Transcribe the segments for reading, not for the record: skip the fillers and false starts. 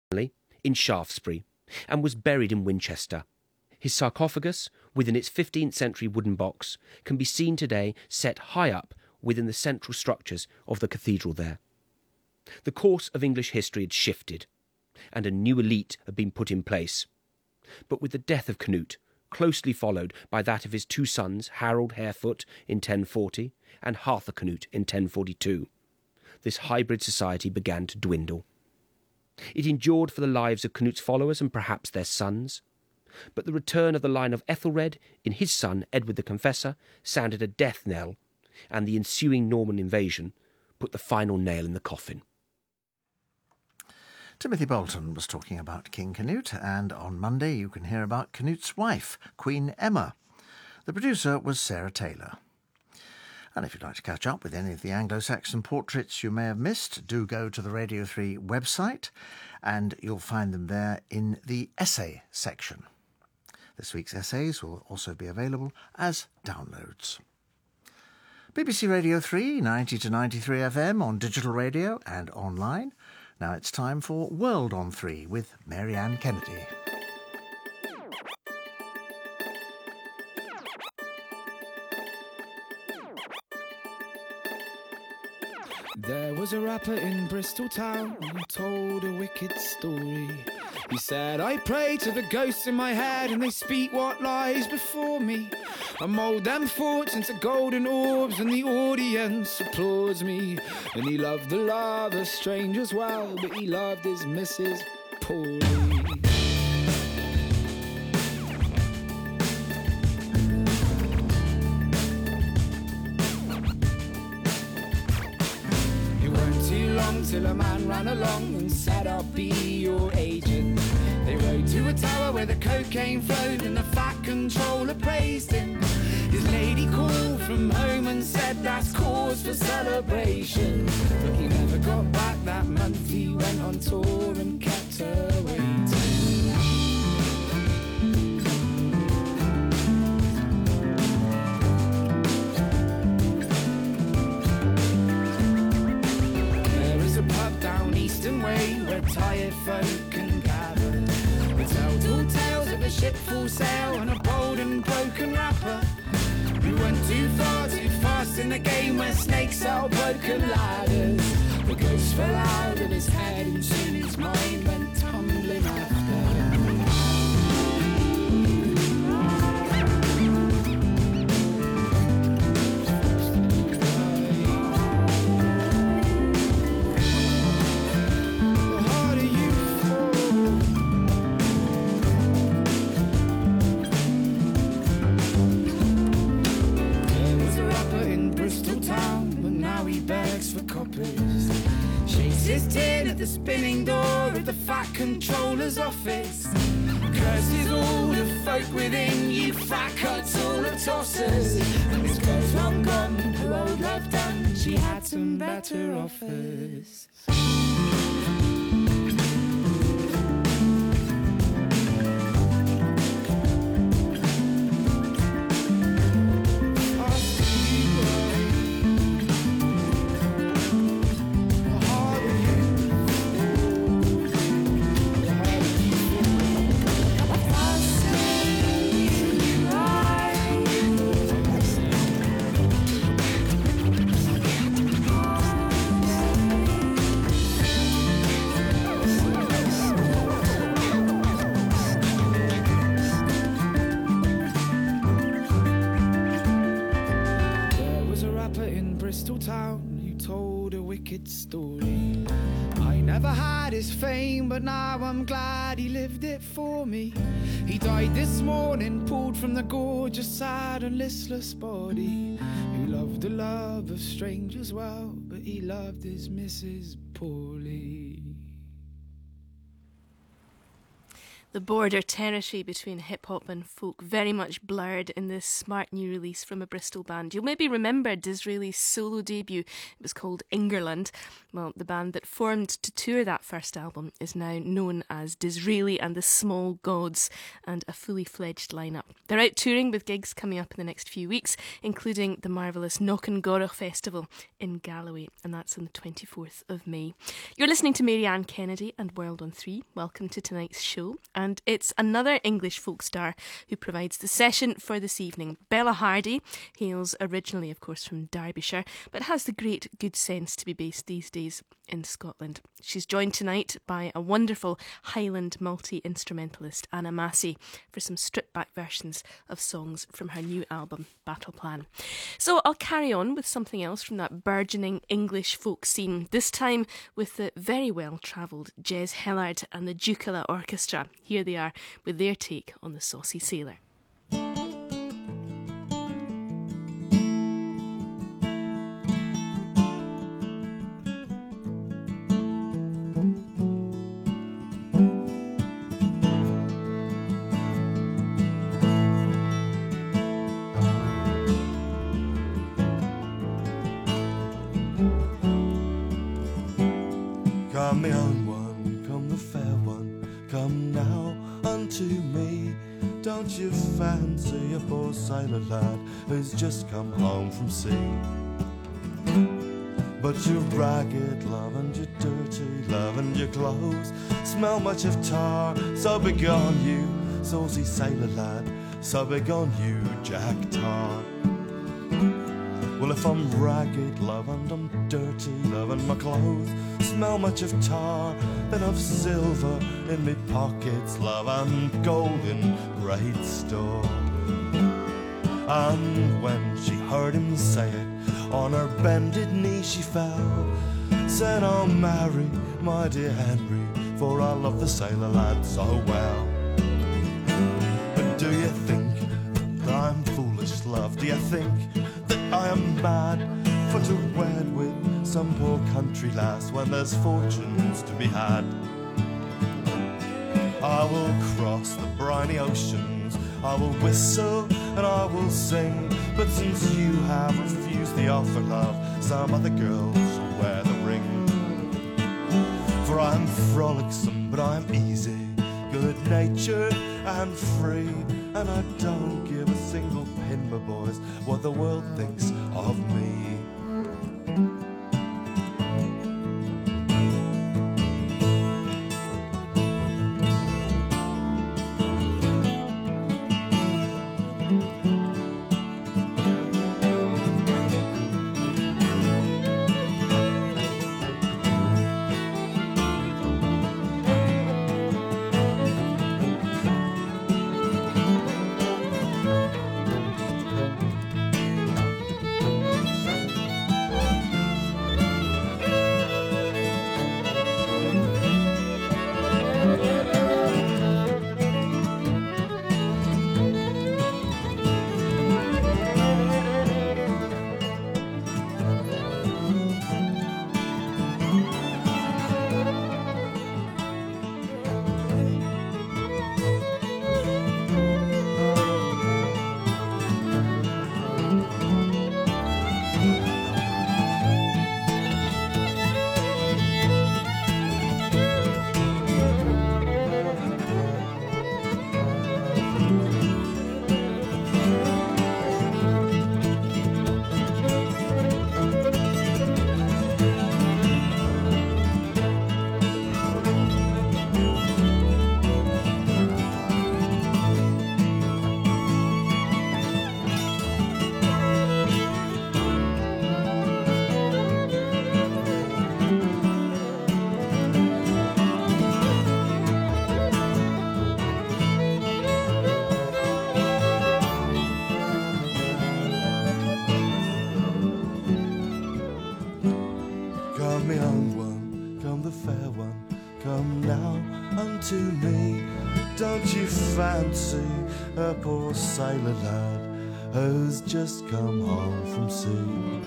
in Shaftesbury and was buried in Winchester. His sarcophagus, within its 15th century wooden box, can be seen today set high up within the central structures of the cathedral there. The course of English history had shifted, and a new elite had been put in place. But with the death of Canute, closely followed by that of his two sons, Harold Harefoot in 1040 and Harthacnut in 1042, this hybrid society began to dwindle. It endured for the lives of Canute's followers and perhaps their sons, but the return of the line of Ethelred in his son Edward the Confessor sounded a death knell, and the ensuing Norman invasion put the final nail in the coffin. Timothy Bolton was talking about King Canute, and on Monday you can hear about Canute's wife, Queen Emma. The producer was Sarah Taylor. And if you'd like to catch up with any of the Anglo-Saxon portraits you may have missed, do go to the Radio 3 website, and you'll find them there in the essay section. This week's essays will also be available as downloads. BBC Radio 3, 90 to 93 FM on digital radio and online. Now it's time for World on 3 with Mary Ann Kennedy. There was a rapper in Bristol town who told a wicked story. He said, I pray to the ghosts in my head and they speak what lies before me. I mould them thoughts into golden orbs and the audience applauds me. And he loved the love of strangers well, but he loved his missus poorly. Till a man ran along and said, I'll be your agent. They rode to a tower where the cocaine flowed and the fat controller praised him. His lady called from home and said, that's cause for celebration. But he never got back that month. He went on tour and kept her waiting. Where tired folk can gather. We tell tall tales of a ship full sail and a bold and broken rapper who went too far, too fast in the game where snakes sell broken ladders. The ghost fell out of his head and soon his mind went tumbling after. Shakes his tin at the spinning door of the fat controller's office. Curses all the folk within, you fat cuts all the tossers. And this girl's long gone, her old love done, she had some better offers. Story. I never had his fame, but now I'm glad he lived it for me. He died this morning, pulled from the gorgeous, sad and listless body. Who loved the love of strangers well, but he loved his missus poorly. The border territory between hip-hop and folk very much blurred in this smart new release from a Bristol band. You'll maybe remember Disraeli's solo debut. It was called Ingerland. Well, the band that formed to tour that first album is now known as Disraeli and the Small Gods, and a fully fledged lineup. They're out touring with gigs coming up in the next few weeks, including the marvellous Knockengorroch Festival in Galloway, and that's on the 24th of May. You're listening to Marianne Kennedy and World on 3. Welcome to tonight's show. And it's another English folk star who provides the session for this evening. Bella Hardy hails originally, of course, from Derbyshire, but has the great good sense to be based these days in Scotland. She's joined tonight by a wonderful Highland multi-instrumentalist, Anna Massey, for some stripped-back versions of songs from her new album, Battle Plan. So I'll carry on with something else from that burgeoning English folk scene, this time with the very well-travelled Jez Hillard and the Jukola Orchestra. Here they are with their take on the Saucy Sailor. Come, the young one, come, the fair one, come now unto me. Don't you fancy a poor sailor lad who's just come home from sea? But your ragged love and your dirty love and your clothes smell much of tar. So begone you, saucy sailor lad, so begone you, Jack Tar. Well, if I'm ragged, love, and I'm dirty, love, and my clothes smell much of tar, then I've silver in me pockets, love, and gold in great store. And when she heard him say it, on her bended knee she fell, said, I'll marry my dear Henry, for I love the sailor lad so well. But do you think that I'm foolish, love? Do you think that I am mad for to wed with some poor country lass when there's fortunes to be had? I will cross the briny oceans, I will whistle and I will sing, but since you have refused the offer, love, some other girl shall wear the ring. For I'm frolicsome, but I'm easy, good-natured and free, and I don't give a single pin, my boys, what the world thinks of me. Don't you fancy a poor sailor lad who's just come home from sea?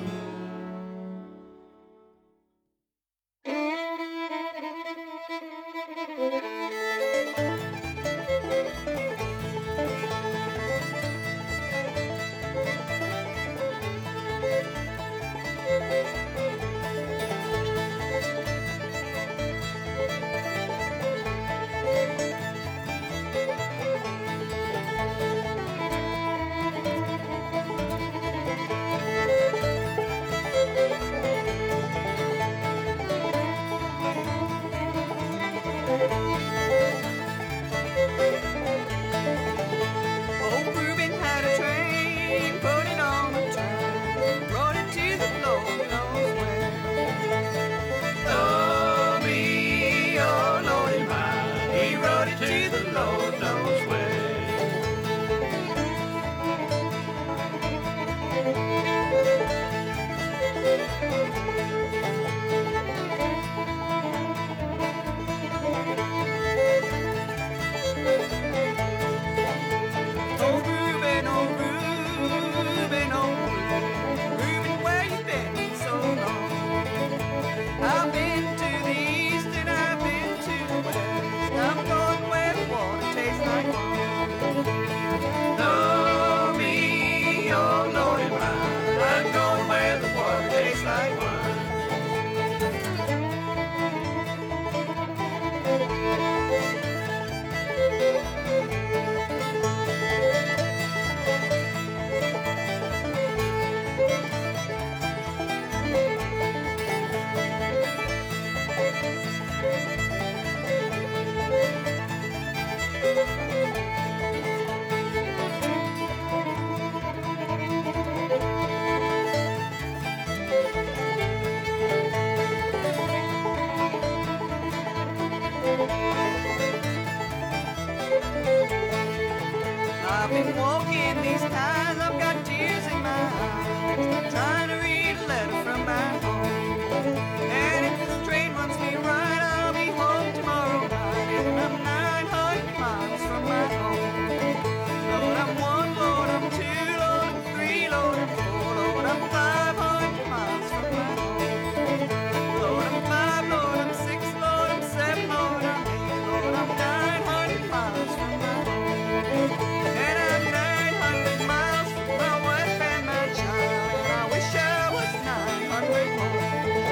I've been walking these ties, I've got tears in my eyes, trying to read a letter from my home. And if this train runs me right, I'll be home tomorrow night. And I'm 900 miles from my home. Lord, I'm 1, Lord, I'm 2, Lord, I'm 3, Lord, I'm 4, Lord, I'm 500 miles from my home. Lord, I'm 5, Lord, I'm 6, Lord, I'm 7, Lord, I'm 8, Lord, I'm 900 miles from my home. And I'm 900 miles from my wife and my child, and I wish I was 900 more.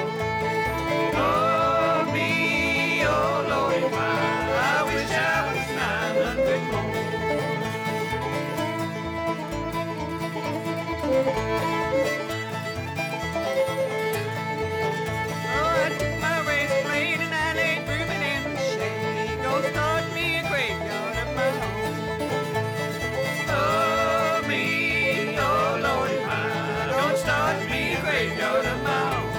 Oh, me, oh, Lordy, I wish I was 900 more. Oh, I took my razor blade and I laid Reuben in the shade. Go start me a graveyard of my own. Oh, me, oh, Lordy, don't start me a graveyard of my own.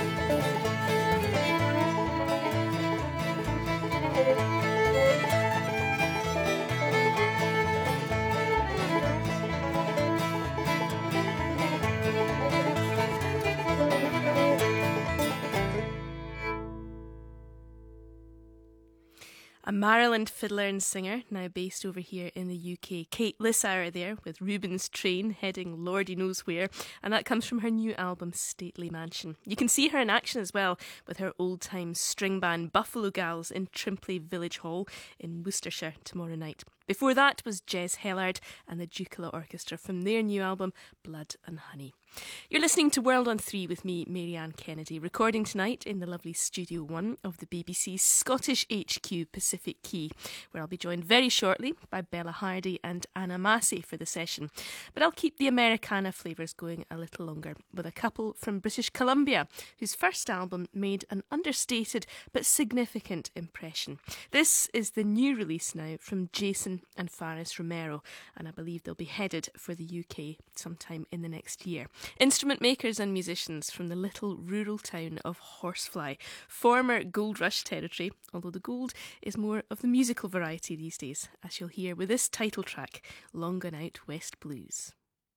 A Maryland fiddler and singer, now based over here in the UK. Kate Lissauer there with Reuben's Train heading lordy knows where, and that comes from her new album Stately Mansion. You can see her in action as well with her old-time string band Buffalo Gals in Trimpley Village Hall in Worcestershire tomorrow night. Before that was Jez Hellard and the Jukola Orchestra from their new album Blood and Honey. You're listening to World on 3 with me, Marianne Kennedy, recording tonight in the lovely Studio 1 of the BBC's Scottish HQ Pacific Quay, where I'll be joined very shortly by Bella Hardy and Anna Massey for the session. But I'll keep the Americana flavours going a little longer with a couple from British Columbia, whose first album made an understated but significant impression. This is the new release now from Jason and Faris Romero, and I believe they'll be headed for the UK sometime in the next year. Instrument makers and musicians from the little rural town of Horsefly, former gold rush territory, although the gold is more of the musical variety these days, as you'll hear with this title track, Long Gone Out West Blues.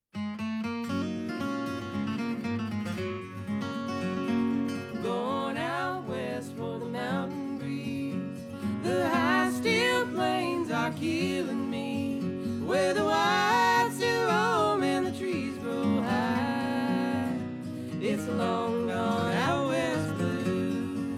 Going out west for the mountain breeze, the high steel plains are killing me, where the white still roam and the trees grow high. It's a long gone out west blues.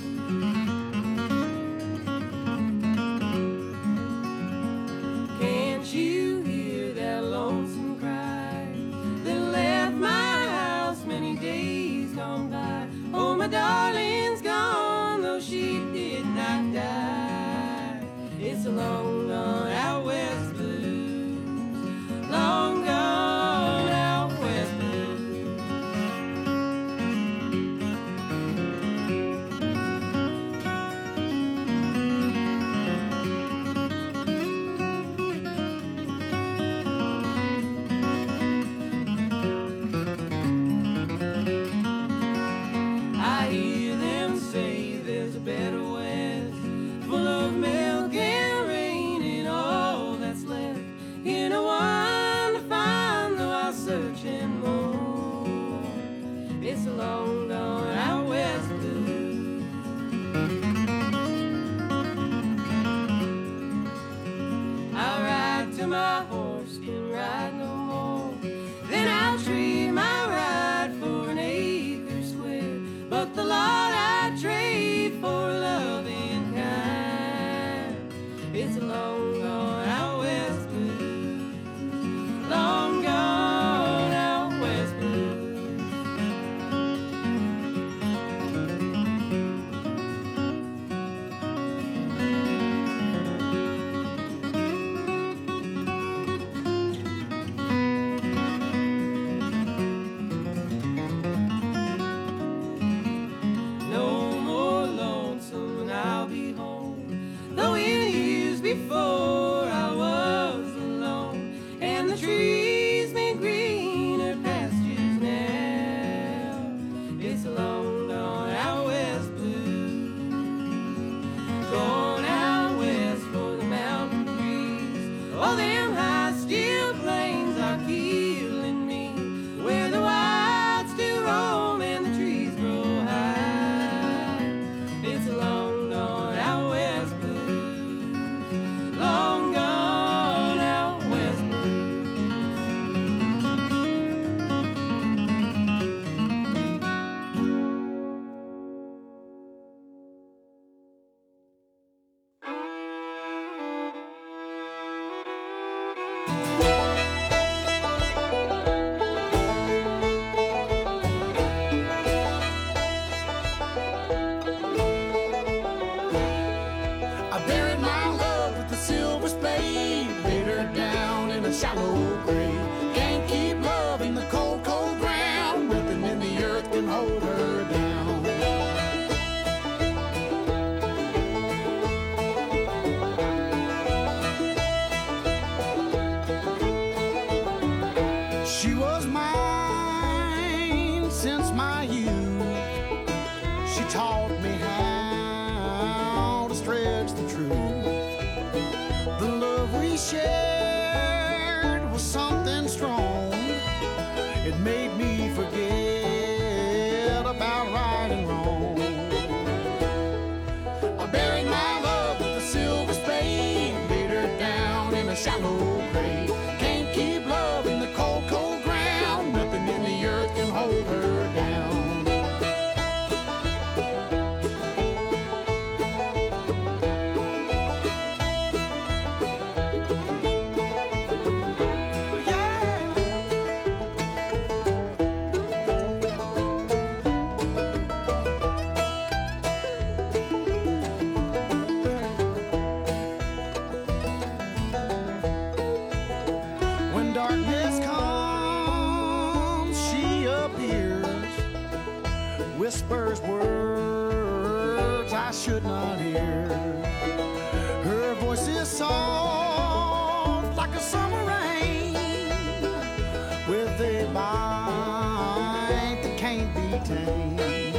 Can't you hear that lonesome cry that left my house many days gone by? Oh, my darling's gone, though she did not die. It's a long gone out west blues. Long gone out west blues. I hear them say there's a better west, full of milk and rain and all that's left. Here no one to find, though I'll search and more. It's a long gone out west blues. I'll ride till my horse can ride no more, then I'll trade my ride for an acre square. But the lot I trade for loving kind. It's a long gone out west blues. Long gone out west blues. No more lonesome and I'll be home, though in years before shallow grave. Can't keep loving the cold, cold ground. Nothing in the earth can hold her down. She was mine since my youth. She taught me how to stretch the truth. The love we shared was something strong. It made me forget about right and wrong. I buried my love with a silver spade, laid her down in a shallow grave. Can't keep loving the cold, cold ground. Nothing in the earth can hold her down. When darkness comes, she appears, whispers words I should not hear. Her voice is soft like a summer rain, with a bite that can't be tamed.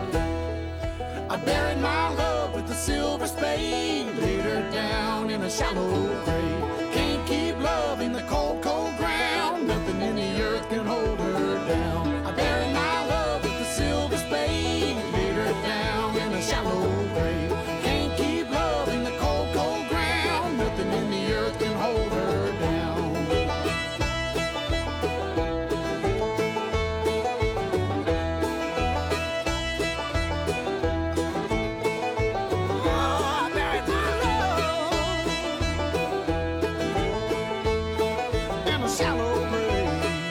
I buried my love with a silver spade, laid her down in a shallow grave. Can't keep loving the cold, cold ground. Nothing in the earth can hold her down. I buried my love with a silver spade, laid her down in a shallow grave. Can't keep loving the cold, cold ground. Nothing in the earth can hold her down. I buried my love in a shallow grave.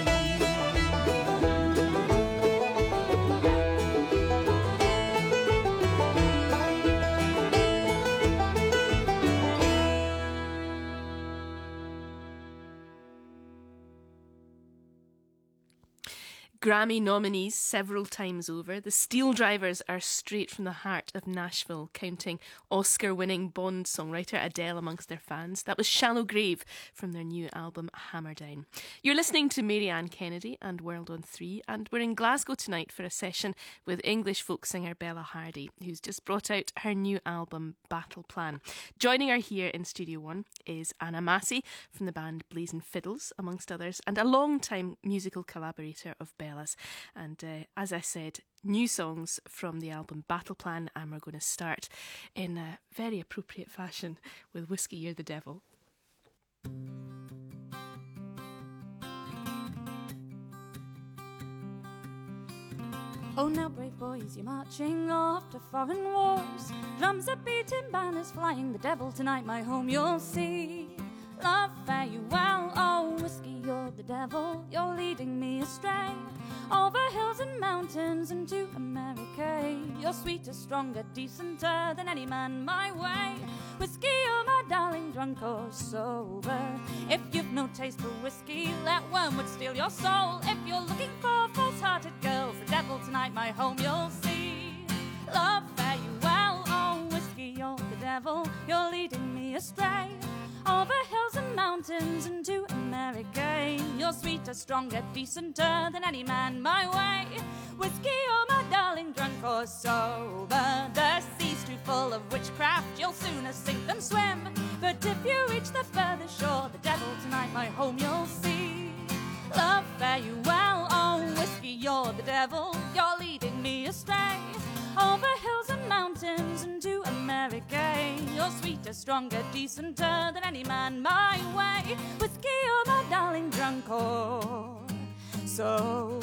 Grammy nominees several times over, the Steel Drivers are straight from the heart of Nashville, counting Oscar-winning Bond songwriter Adele amongst their fans. That was Shallow Grave from their new album Hammer Down. You're listening to Mary Ann Kennedy and World on 3, and we're in Glasgow tonight for a session with English folk singer Bella Hardy, who's just brought out her new album Battle Plan. Joining her here in Studio 1 is Anna Massey from the band Blazing Fiddles, amongst others, and a long-time musical collaborator of Bella's. And as I said, new songs from the album Battle Plan, and we're going to start in a very appropriate fashion with Whiskey You're the Devil. Oh, now, brave boys, you're marching off to foreign wars. Drums are beating, banners flying. The devil tonight, my home you'll see. Love, fare you well. Oh, whiskey, you're the devil. You're leading me astray. Over hills and mountains and to America. You're sweeter, stronger, decenter than any man my way. Whiskey, you're my darling, drunk or sober. If you've no taste for whiskey, let wormwood steal your soul. If you're looking for false-hearted girls, the devil tonight, my home you'll see. Love, fare you well. Oh, whiskey, you're the devil. You're leading me astray. Over hills and mountains and to America. You're sweeter, stronger, decenter than any man my way. Whiskey, you're my darling, drunk or sober. The sea's too full of witchcraft, you'll sooner sink than swim. But if you reach the further shore, the devil tonight, my home you'll see. Love, fare you well. Oh, whiskey, you're the devil. You're leading me astray. Over hills and mountains and to America. You're sweeter, stronger, decenter than any man my way. Whiskey, you're my darling, drunk or sober.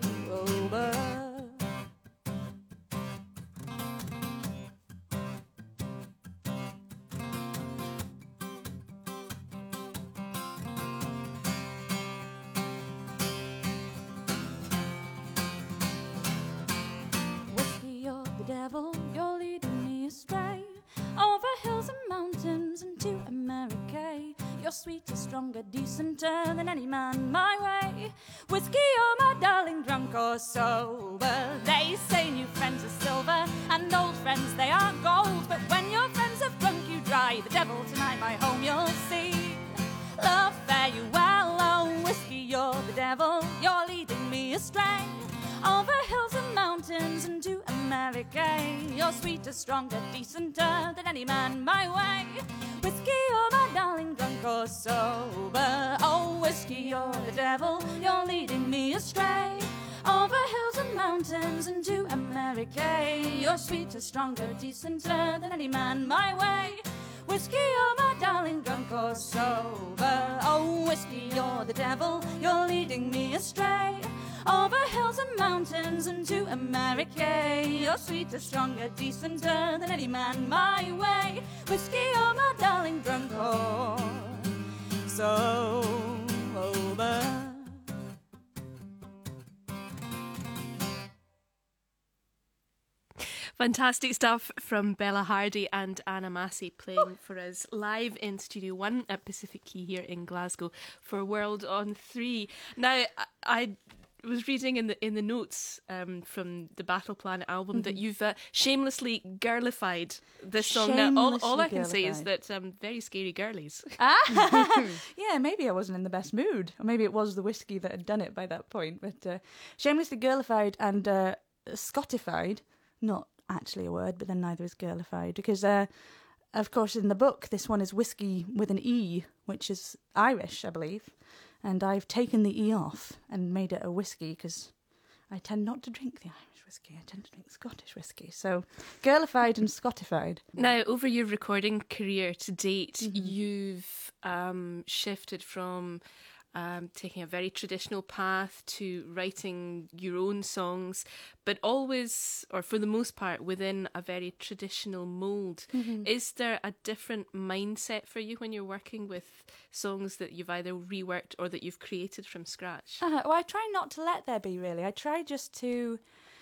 Devil, you're leading me astray. Over hills and mountains and to America. You're sweeter, stronger, decenter than any man my way. Whiskey, you're my darling, drunk or sober. They say new friends are silver and old friends they are gold. But when your friends have drunk you dry, the devil tonight my home you'll see. Love, fare you well, oh whiskey, you're the devil. You're leading me astray over hills and mountains and to America. You're sweeter, stronger, decenter than any man my way. Whiskey, you're my darling, drunk or sober. Oh, whiskey, you're the devil. You're leading me astray over hills and mountains and to America. You're sweeter, stronger, decenter than any man my way. Whiskey, you're my darling, drunk or sober. Oh, whiskey, you're the devil. You're leading me astray over hills and mountains and to America. You're sweeter, stronger, decenter than any man my way. Whiskey, you're my darling, drunk or sober. Fantastic stuff from Bella Hardy and Anna Massey playing for us live in Studio 1 at Pacific Quay here in Glasgow for World on 3. Now, I was reading in the notes from the Battle Plan album that you've shamelessly girlified this song. Now, all I can say is that very scary girlies. Yeah, maybe I wasn't in the best mood. Or maybe it was the whiskey that had done it by that point. But shamelessly girlified and Scottified, not actually a word, but then neither is girlified. Because, of course, in the book, this one is whiskey with an E, which is Irish, I believe. And I've taken the E off and made it a whiskey because I tend not to drink the Irish whiskey. I tend to drink Scottish whiskey. So, girlified and Scottified. Now, over your recording career to date, you've shifted from taking a very traditional path to writing your own songs, but always, or for the most part, within a very traditional mould. Is there a different mindset for you when you're working with songs that you've either reworked or that you've created from scratch? Well, I try not to let there be, really. I try just to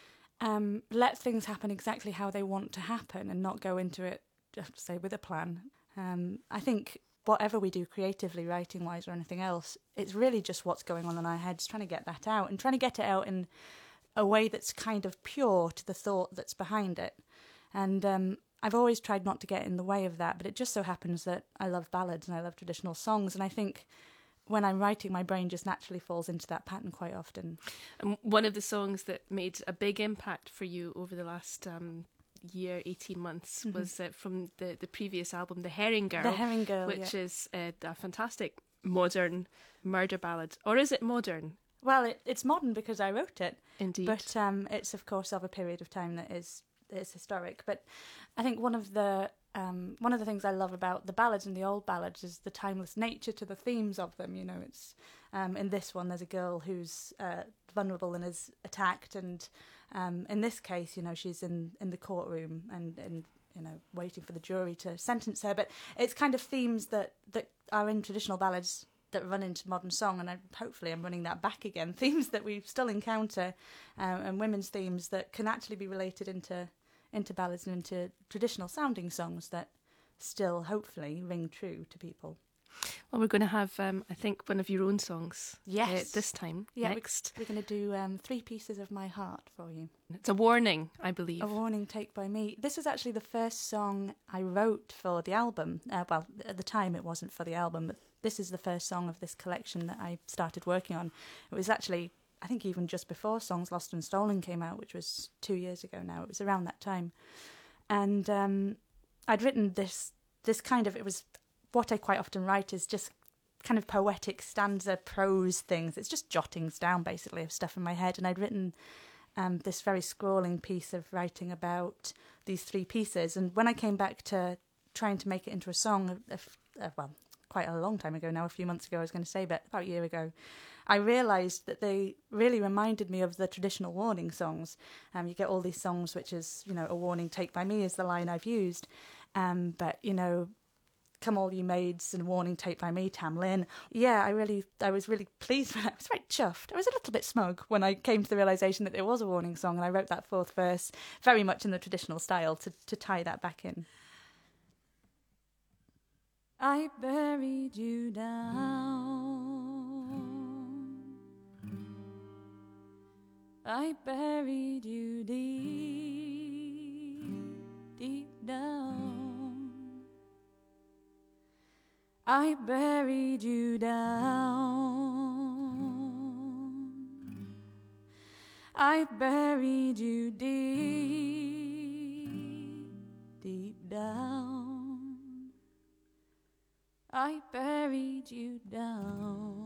let things happen exactly how they want to happen and not go into it, just to say, with a plan. I think whatever we do creatively, writing-wise or anything else, it's really just what's going on in our heads, trying to get that out and trying to get it out in a way that's kind of pure to the thought that's behind it. And I've always tried not to get in the way of that, but it just so happens that I love ballads and I love traditional songs, and I think when I'm writing, my brain just naturally falls into that pattern quite often. And one of the songs that made a big impact for you over the last year, 18 months, was from the previous album, The Herring Girl. The Herring Girl, which is a fantastic modern murder ballad. Or is it modern? Well, it's modern because I wrote it. Indeed. But it's, of course, of a period of time that is historic. But I think one of the things I love about the ballads and the old ballads is the timeless nature to the themes of them. You know, it's in this one there's a girl who's vulnerable and is attacked, and in this case, you know, she's in the courtroom and you know, waiting for the jury to sentence her. But it's kind of themes that are in traditional ballads that run into modern song, and hopefully I'm running that back again. Themes that we still encounter, and women's themes that can actually be related into ballads and into traditional sounding songs that still hopefully ring true to people. Well, we're going to have, I think, one of your own songs. Yes. This time. Yeah, next. We're going to do 3 Pieces of My Heart for you. It's a warning, I believe. A warning, Take by Me. This was actually the first song I wrote for the album. Well, at the time it wasn't for the album, but this is the first song of this collection that I started working on. It was actually, I think, even just before Songs Lost and Stolen came out, which was 2 years ago now. It was around that time. And I'd written this kind of, it was, what I quite often write is just kind of poetic stanza prose things. It's just jottings down, basically, of stuff in my head. And I'd written this very scrawling piece of writing about these 3 pieces. And when I came back to trying to make it into a song, well, quite a long time ago now, a few months ago I was going to say, but about a year ago, I realised that they really reminded me of the traditional warning songs. You get all these songs which is, you know, a warning, Take by Me is the line I've used. But, you know, Come All You Maids and Warning, Take by Me, Tam Lin. Yeah, I was really pleased with it. I was very chuffed. I was a little bit smug when I came to the realisation that it was a warning song, and I wrote that 4th verse very much in the traditional style to tie that back in. I buried you down. I buried you deep, deep down. I buried you down. I buried you deep, deep down. I buried you down.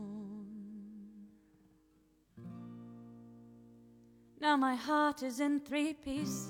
Now my heart is in 3 pieces.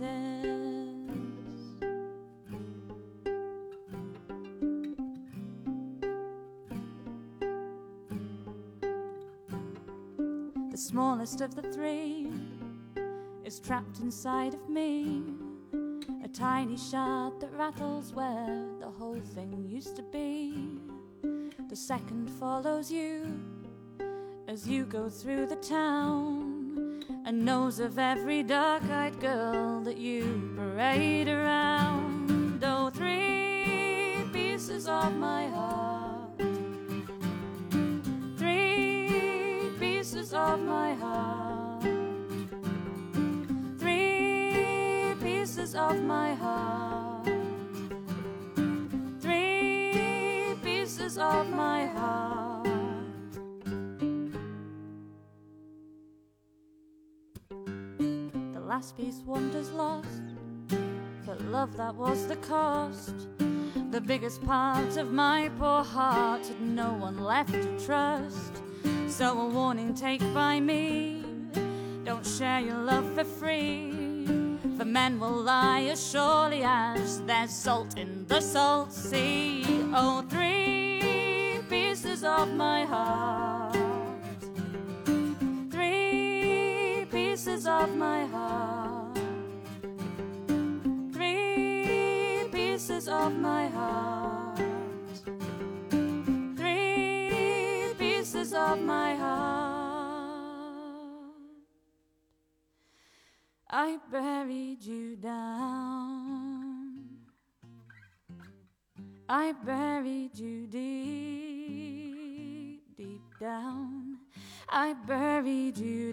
The smallest of the 3 is trapped inside of me, a tiny shard that rattles where the whole thing used to be. The second follows you as you go through the town and knows of every dark-eyed girl that you parade around. Oh, 3 pieces of my heart, 3 pieces of my heart, 3 pieces of my heart, 3 pieces of my heart. The last piece wanders lost, but love, that was the cost. The biggest part of my poor heart had no one left to trust. So a warning take by me, don't share your love for free, for men will lie as surely as there's salt in the salt sea. Oh, 3 pieces of my heart, 3 pieces of my heart, 3 pieces of my heart, 3 pieces of my heart. I buried you down. I buried you deep, deep down. I buried you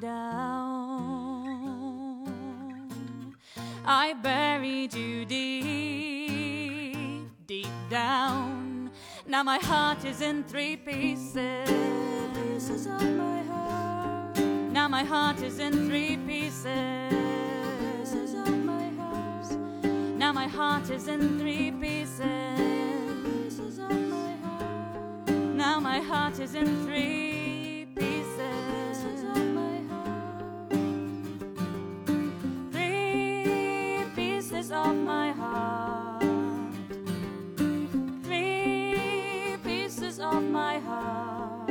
down. I buried you deep, deep down. Now my heart is in 3 pieces. Pieces of my heart. Now my heart is in 3 pieces. Pieces of my heart. Now my heart is in 3 pieces. Pieces of my heart. Now my heart is in 3 pieces. Pieces of my heart. 3 pieces of my heart. 3 pieces of my heart.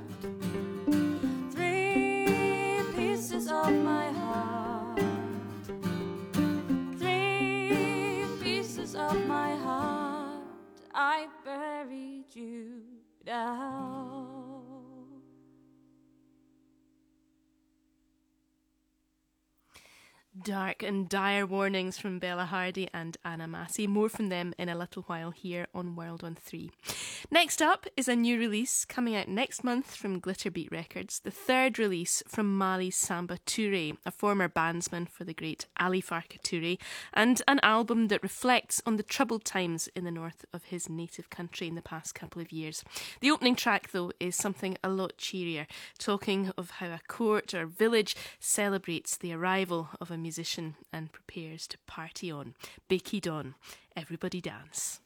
3 pieces of my heart. 3 pieces of my heart. I buried you down. Dark and dire warnings from Bella Hardy and Anna Massey. More from them in a little while here on World on 3. Next up is a new release coming out next month from Glitterbeat Records, the 3rd release from Mali's Samba Touré, a former bandsman for the great Ali Farka Touré, and an album that reflects on the troubled times in the north of his native country in the past couple of years. The opening track, though, is something a lot cheerier, talking of how a court or village celebrates the arrival of a musician and prepares to party on. Becky Dawn, everybody dance.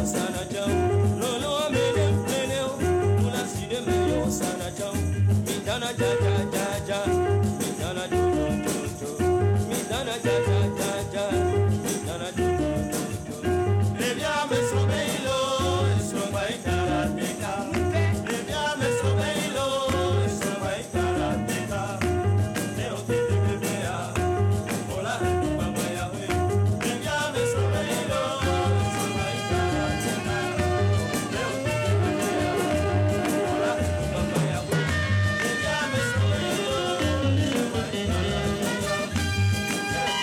sana jam lolo amene meneo unaside meyo sana jam midana ja ja ja ja midana jo jo jo midana ja ja ja ja midana jo jo jo lebia me sobeilo sobai karateka lebia me sobeilo sobai karateka leo te bebea hola mama ya we lebia me sobeilo sobai karateka leo te bebea hola mama ya we lebia me sobeilo sobai karateka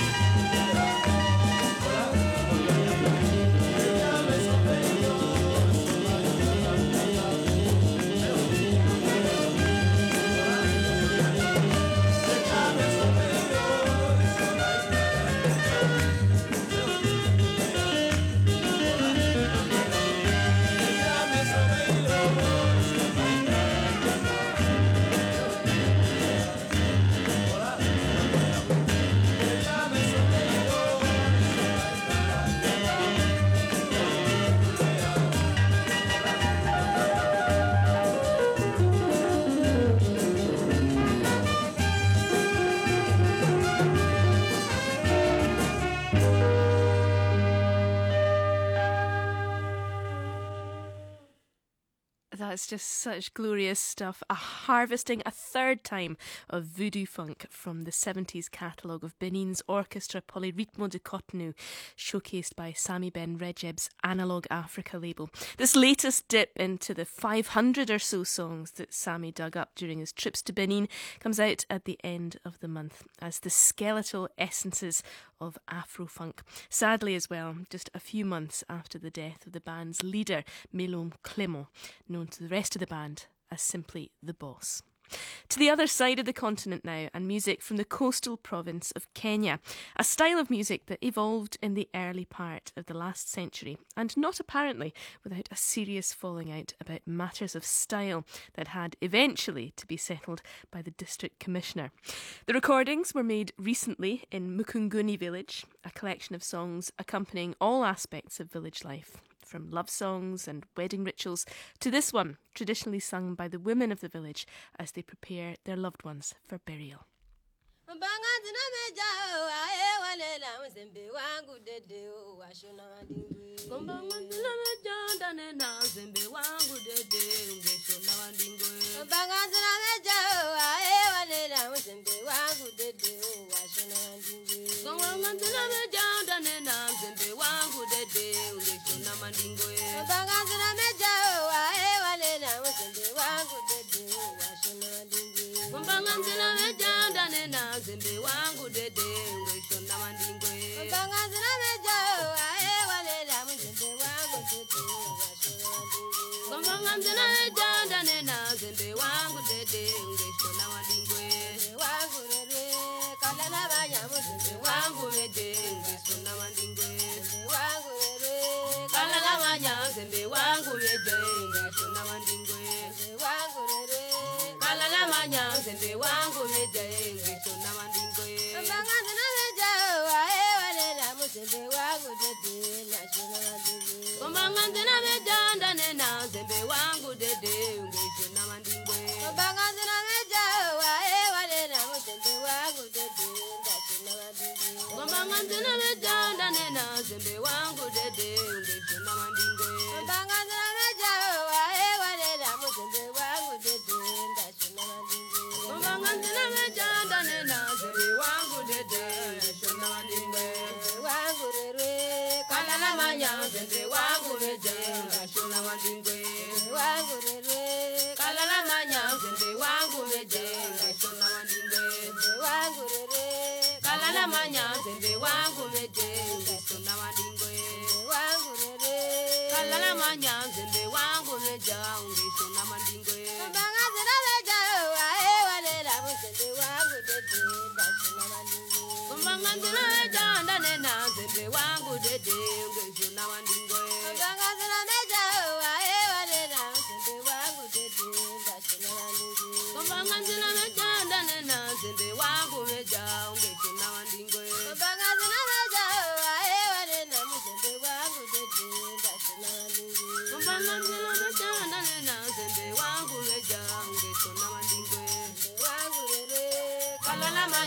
That's just such glorious stuff. Harvesting a third time of voodoo funk from the 70s catalogue of Benin's orchestra Polyrythmo de Cotonou, showcased by Sami Ben Rejeb's Analog Africa label. This latest dip into the 500 or so songs that Sami dug up during his trips to Benin comes out at the end of the month as the skeletal essences of Afro-funk. Sadly as well, just a few months after the death of the band's leader, Melom Clément, known to the rest of the band as simply The Boss. To the other side of the continent now, and music from the coastal province of Kenya, a style of music that evolved in the early part of the last century, and not apparently without a serious falling out about matters of style that had eventually to be settled by the district commissioner. The recordings were made recently in Mukunguni village, a collection of songs accompanying all aspects of village life, from love songs and wedding rituals to this one, traditionally sung by the women of the village as they prepare their loved ones for burial.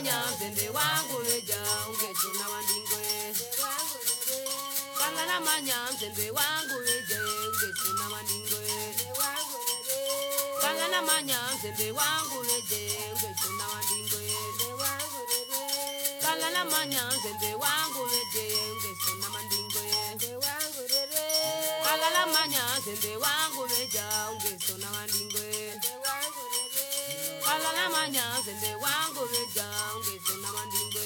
manya zende wangu reja ungeto na wandingwe Kalala manya zende wangu reja ungeto na wandingwe Kalala manya zende wangu reja ungeto na wandingwe Kalala manya zende wangu reja ungeto na wandingwe Kalala manya zende wangu reja ungeto na wandingwe Kalala manya zende wangu reja ungeto na wandingwe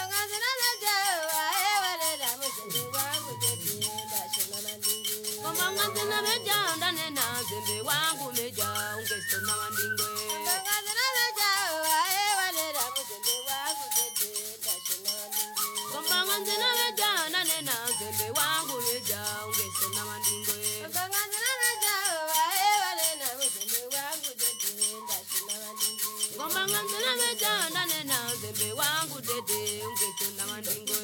Komanga zena reja ndane na zende wangu reja ungeto na wandingwe Komanga zena reja ndane na zende wangu reja ungeto na wandingwe Komanga zena reja ndane na zende wangu dede ungeto na wandingwe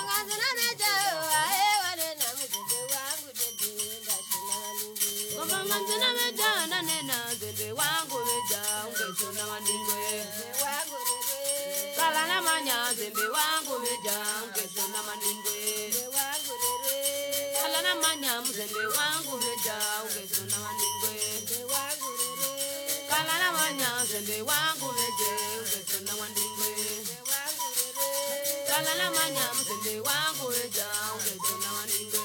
Komanga zena reja ndane na zende wangu reja ungeto na wandingwe Kalala manya zende wangu reja ungeto na wandingwe Kalala manya zende wangu reja ungeto na wandingwe Kalala manya zende wangu reja ungeto na wandingwe Kalala manya zende wangu reja ungeto na wandingwe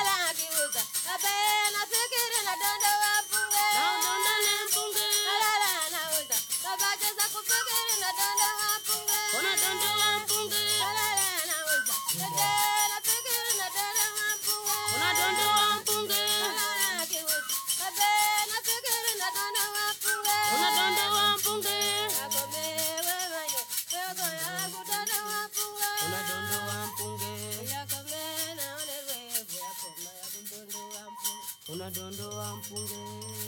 Unadondo wa mpunge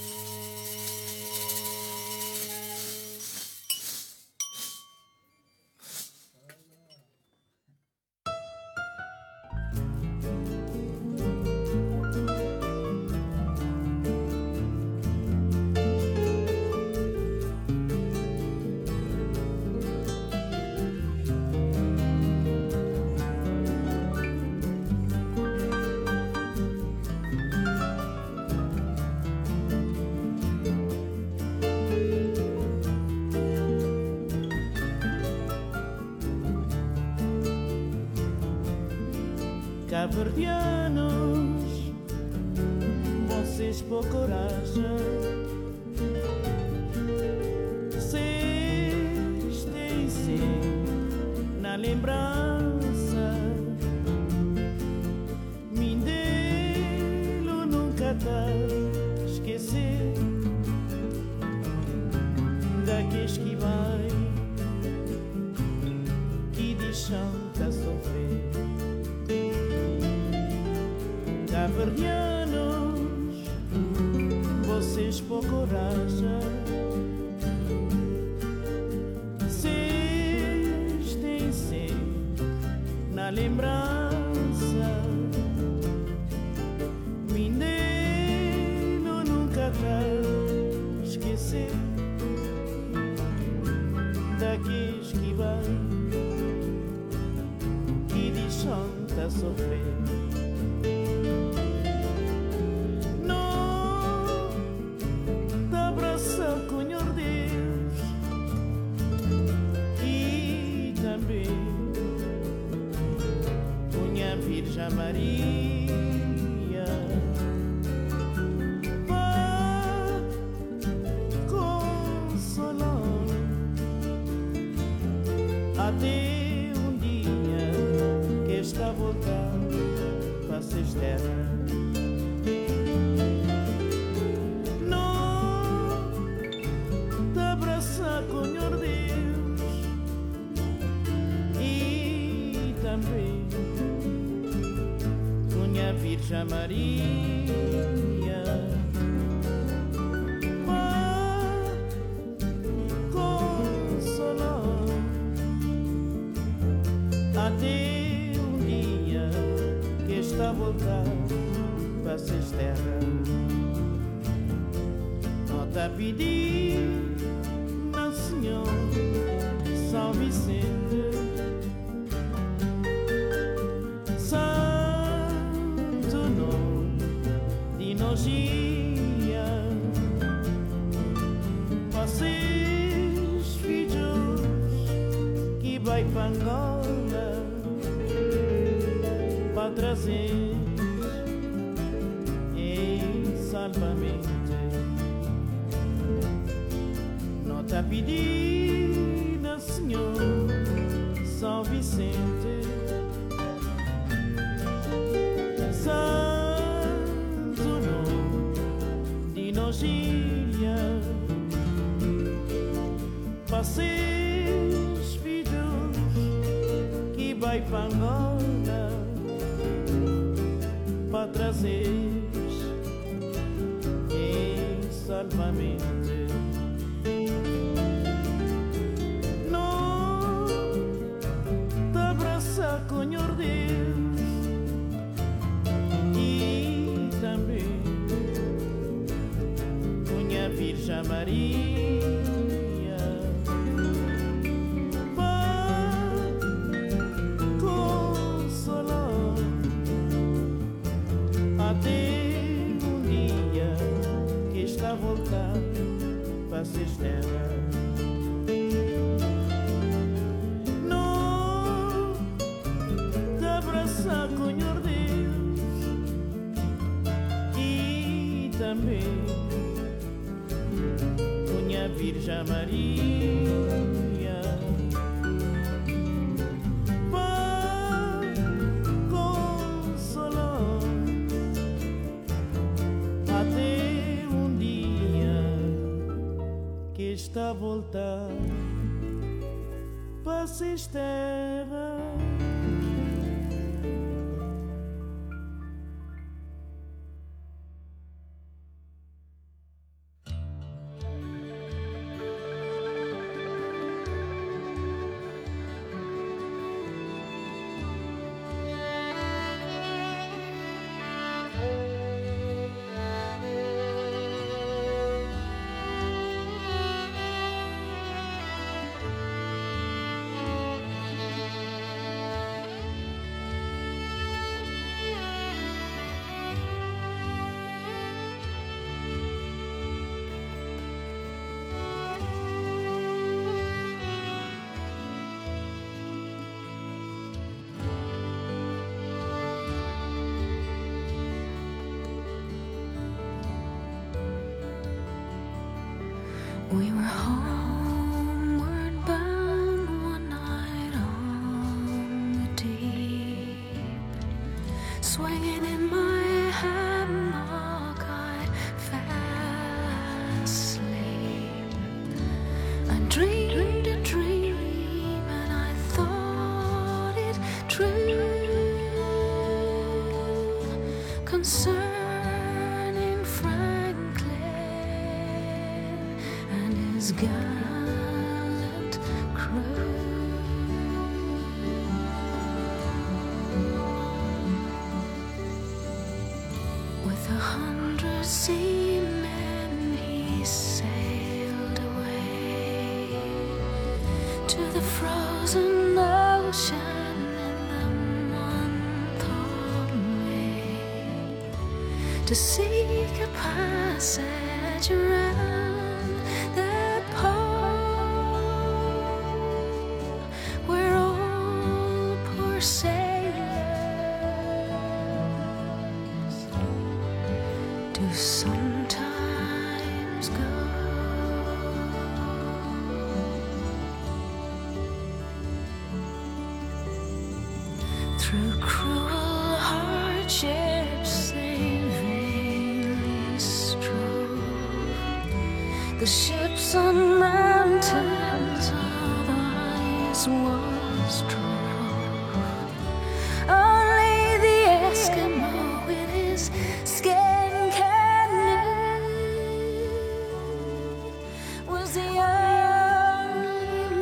Cabo-verdianos, vocês por coragem, vocês têm sim na lembrança, Mindelo nunca tá esquecer daqueles que vai, que deixam de sofrer. Cabo-verdianos, vocês por coragem, vocês têm sempre na lembrança, Mindelo nunca vai esquecer daqueles que vai, que deixam de sofrer. Virgem Maria, vai consolar até dia que está voltando para ser terra. Não te abraçar com o Deus e também a Virgem Maria, vai consolar até dia que está voltando para ser terra. Não te pedir, não Senhor, São Vicente, nogia. Vocês, filhos, que vai para Angola, para trazer salvamente. Nota pedida, Senhor São Vicente, Santo nome de Nogília. Vocês, filhos, que vai para Angola, para trazer salvamente. Não te abraça com o Deus e também com a Virgem Maria. Vai consolar até a voltar para as terras. Não te abraça com o Deus e também com a Virgem Maria. Vai consolar até que está a voltar para as terras. We were homeward bound one night on the deep, swinging in my hammock, I fell asleep. I dreamed a dream and I thought it true, concerning Franklin and his gallant crew. With 100 seamen he sailed away to the frozen ocean in the month of May, to seek a passage around that pole where all poor sailors do sometimes go. Through cruel hardships they vainly strove, the ships on mountains of ice was drove. Only the Eskimo with his skin canoe was the only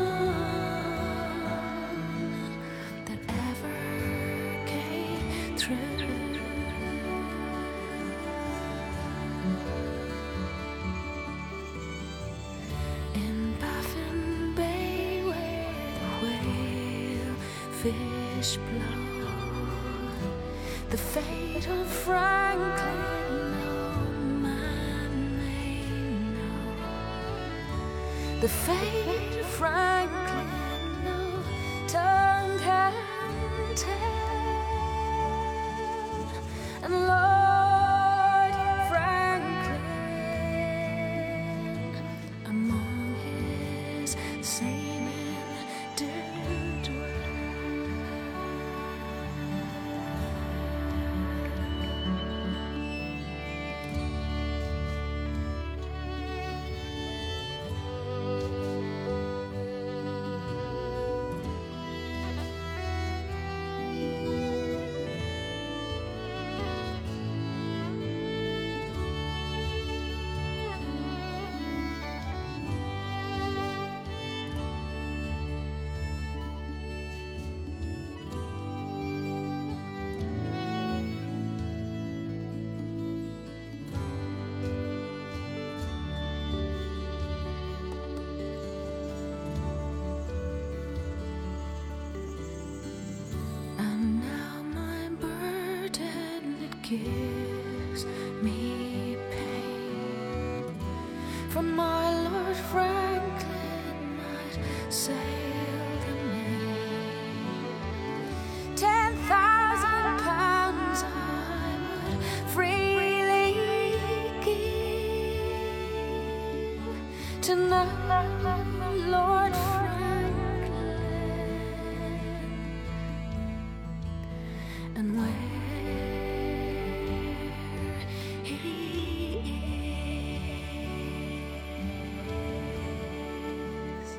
one that ever came through. In Baffin Bay where the whale fish blow, the fate of Franklin the fate of Franklin, no tongue can tell. And Lord Franklin, among his seamen did dwell. And now my burden, it gives me pain. From my Lord Franklin I'd sail the main. 10,000 pounds I would freely give to know Lord Franklin and where he is.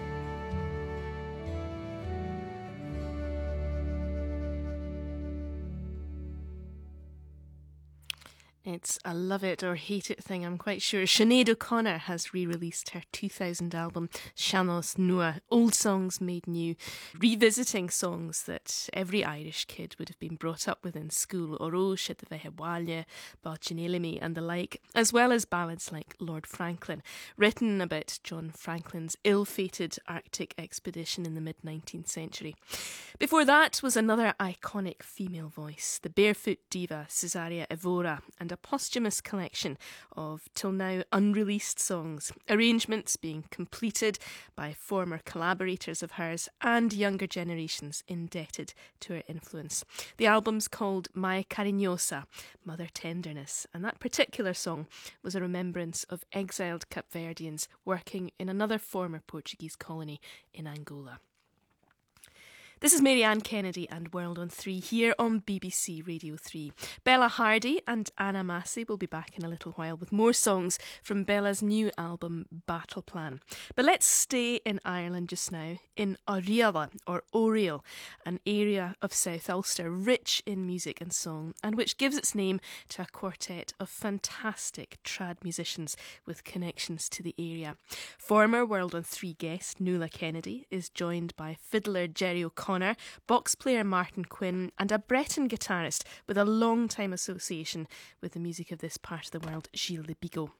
It's a love it or hate it thing, I'm quite sure. Sinead O'Connor has re-released her 2000 album, Seanos Nua, Old Songs Made New, revisiting songs that every Irish kid would have been brought up with in school, Oro, Shidvehewalia, Balchinelimi and the like, as well as ballads like Lord Franklin, written about John Franklin's ill-fated Arctic expedition in the mid-19th century. Before that was another iconic female voice, the barefoot diva Cesaria Evora, and a posthumous collection of till now unreleased songs, arrangements being completed by former collaborators of hers and younger generations indebted to her influence. The album's called My Carinhosa, Mother Tenderness, and that particular song was a remembrance of exiled Capverdians working in another former Portuguese colony in Angola. This is Marianne Kennedy and World on 3 here on BBC Radio 3. Bella Hardy and Anna Massey will be back in a little while with more songs from Bella's new album Battle Plan. But let's stay in Ireland just now, in Oriala, or Oriel, an area of South Ulster rich in music and song, and which gives its name to a quartet of fantastic trad musicians with connections to the area. Former World on 3 guest Nuala Kennedy is joined by fiddler Jerry O'Connor, box player Martin Quinn, and a Breton guitarist with a long-time association with the music of this part of the world, Gilles de Bigot.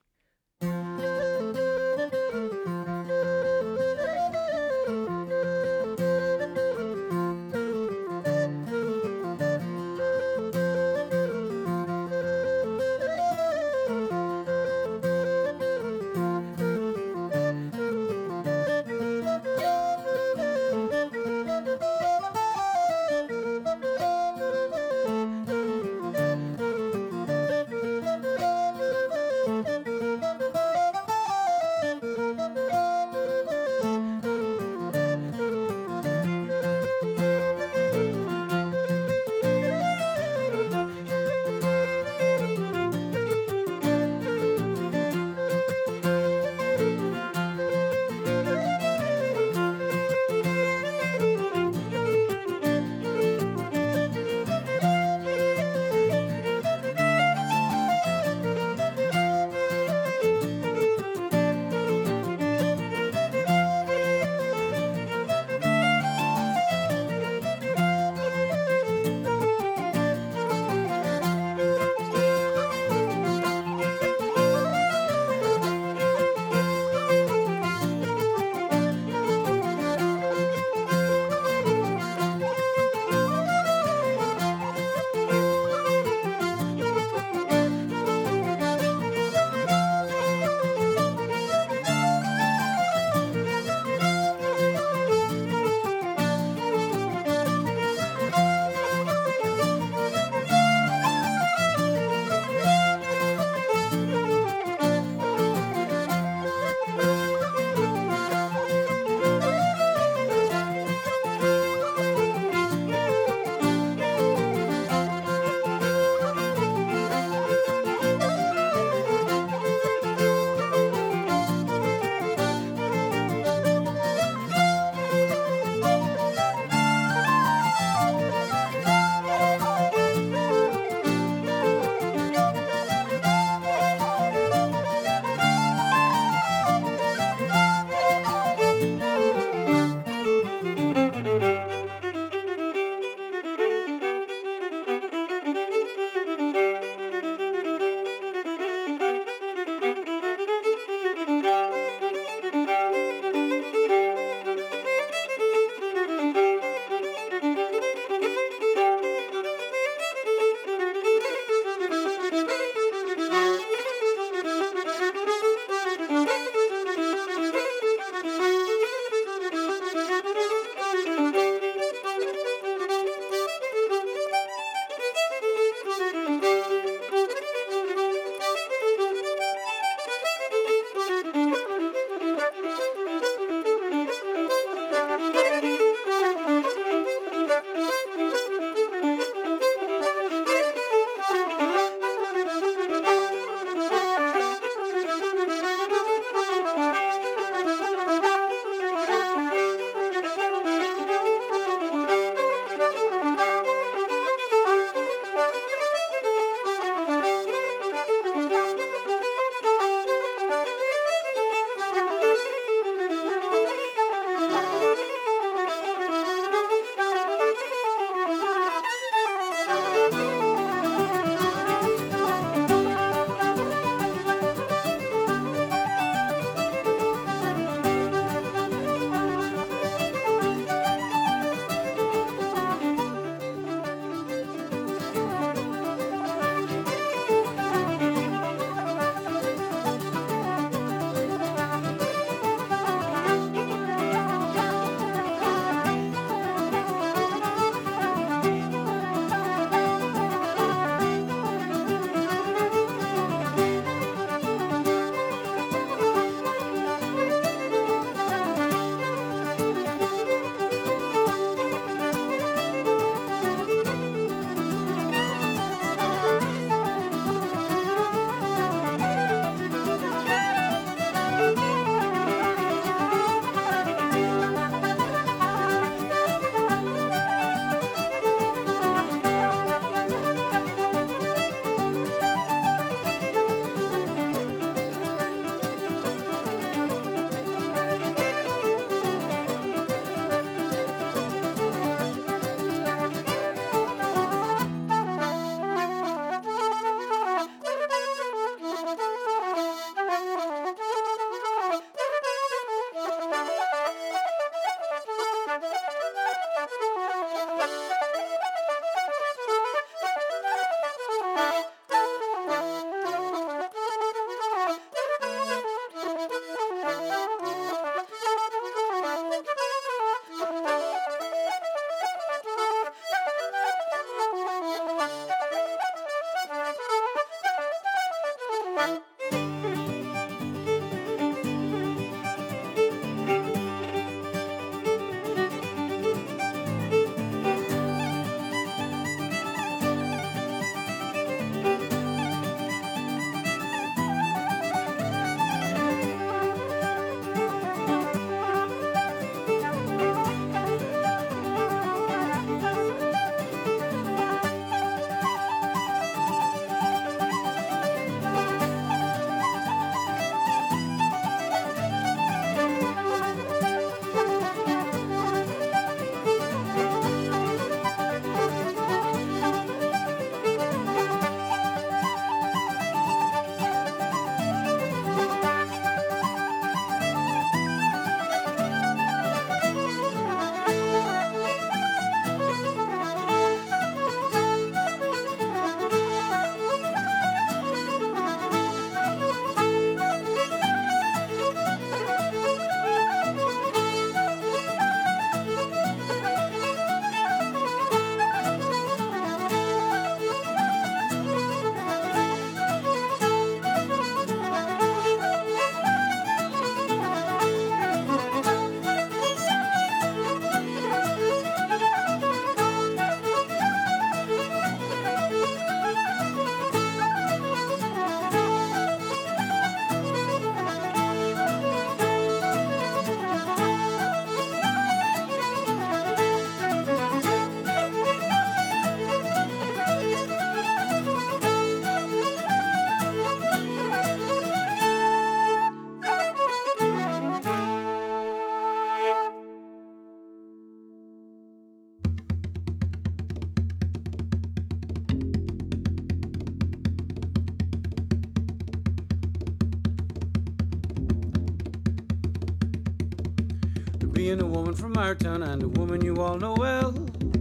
Being a woman from our town and a woman you all know well.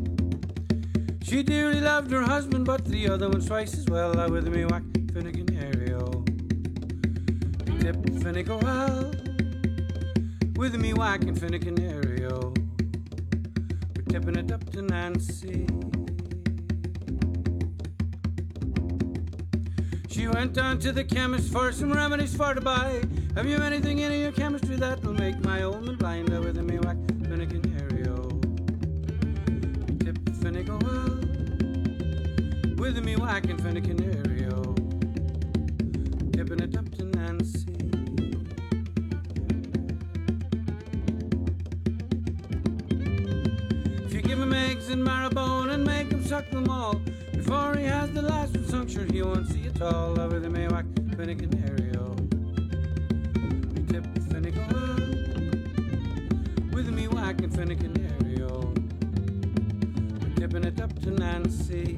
She dearly loved her husband, but the other one's twice as well. I with me whack Finnegan Ario. Tip Finnegan well. With me whacking Finnegan Ario. We're tipping it up to Nancy. She went down to the chemist for some remedies for to buy. Have you anything in your chemistry that will make my old man blind? With me whack Finnegan Ario. Tip Finnegan well. With me whacking Finnegan Ario. Tipping it up to Nancy. If you give him eggs and marrowbone and make him suck them all, before he has the last one sunk, sure he won't see it all. With me whack Finnegan Ario. Tip Finnegan well. With me whacking Finnegan Ario. We're tipping it up to Nancy.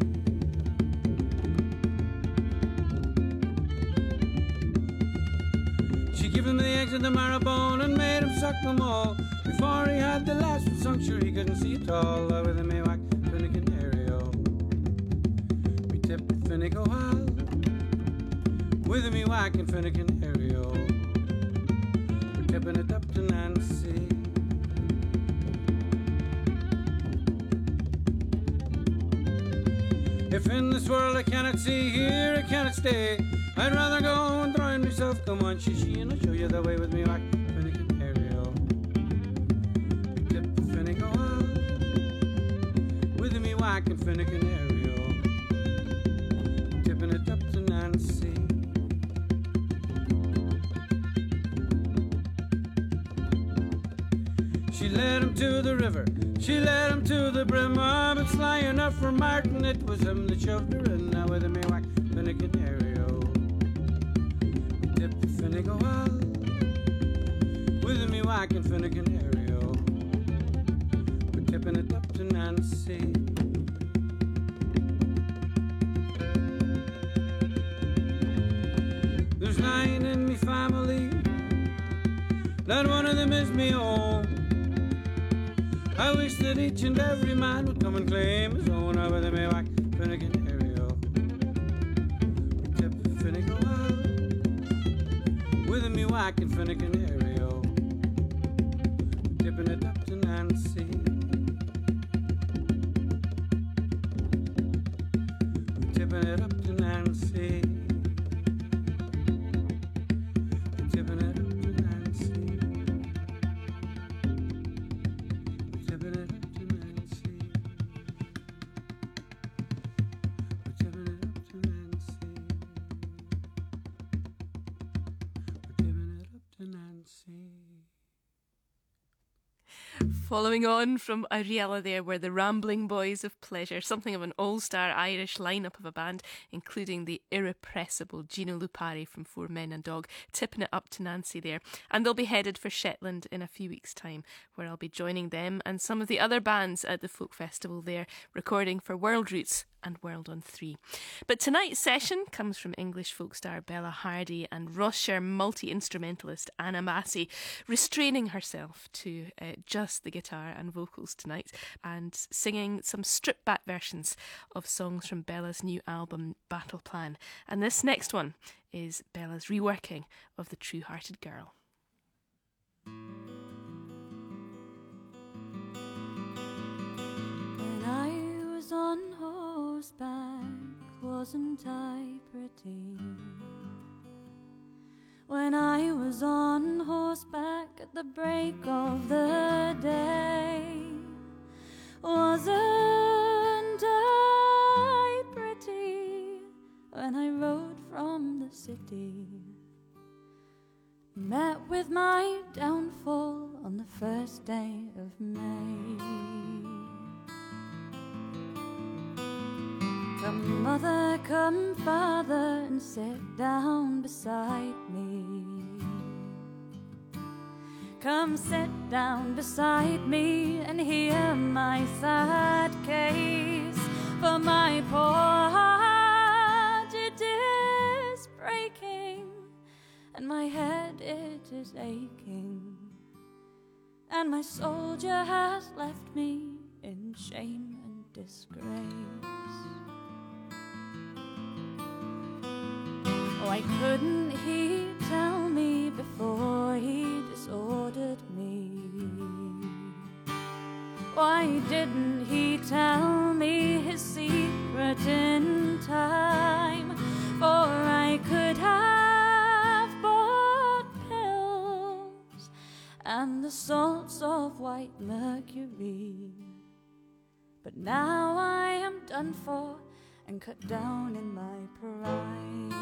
She gave him the eggs and the marrowbone and made him suck them all. Before he had the last one sunk, sure he couldn't see it all. With me whack Finnegan Ario. We tip Finnegan well. With me whacking Finnegan Ario. We're tipping it up to Nancy. If in this world I cannot see, here I cannot stay, I'd rather go and drown myself. Come on, she and I'll show you the way. With me whack Finnegan Ario. Tip Finnegan well. With me whacking Finnegan Ario. Tipping it up to Nancy. She led him to the river, she led him to the brim. Oh, but sly enough for Martin, it was him that shoved her in. Now with me whack Finnegan Ario. Tip Finnegan well. With me whacking Finnegan Ario. We're tipping it up to Nancy. There's 9 in me family, not one of them is me own. I wish that each and every man would come and claim his own. Over the Maywhack Finnegan Ario. We tip Finnegan well. With me whacking Finnegan Ario. Tipping it up to Nancy. Tipping it up to Nancy. Following on from Ariella there were the Rambling Boys of Pleasure, something of an all-star Irish lineup of a band, including the irrepressible Gino Lupari from Four Men and Dog, tipping it up to Nancy there. And they'll be headed for Shetland in a few weeks' time, where I'll be joining them and some of the other bands at the folk festival there, recording for World Roots and World on 3. But tonight's session comes from English folk star Bella Hardy and Ross-shire multi-instrumentalist Anna Massey, restraining herself to just the guitar and vocals tonight and singing some stripped-back versions of songs from Bella's new album Battle Plan. And this next one is Bella's reworking of The True-Hearted Girl. When I was on horseback, wasn't I pretty? When I was on horseback at the break of the day, wasn't I pretty? When I rode from the city, met with my downfall on the first day of May. Come mother, come father, and sit down beside me. Come sit down beside me and hear my sad case. For my poor heart it is breaking, and my head it is aching, and my soldier has left me in shame and disgrace. Why couldn't he tell me before he disordered me? Why didn't he tell me his secret in time? For I could have bought pills and the salts of white mercury, but now I am done for and cut down in my pride.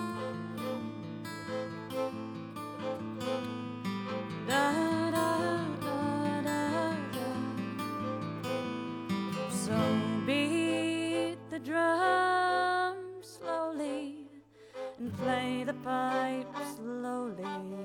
Da, da, da, da, da. So beat the drum slowly and play the pipe slowly.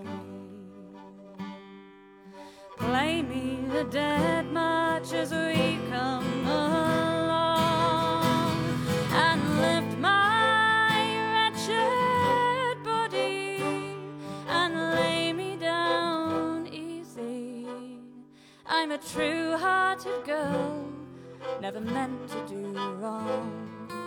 Play me the dead march as we come along, and lift my wretched body and lay me down easy. I'm a true-hearted girl, never meant to do wrong.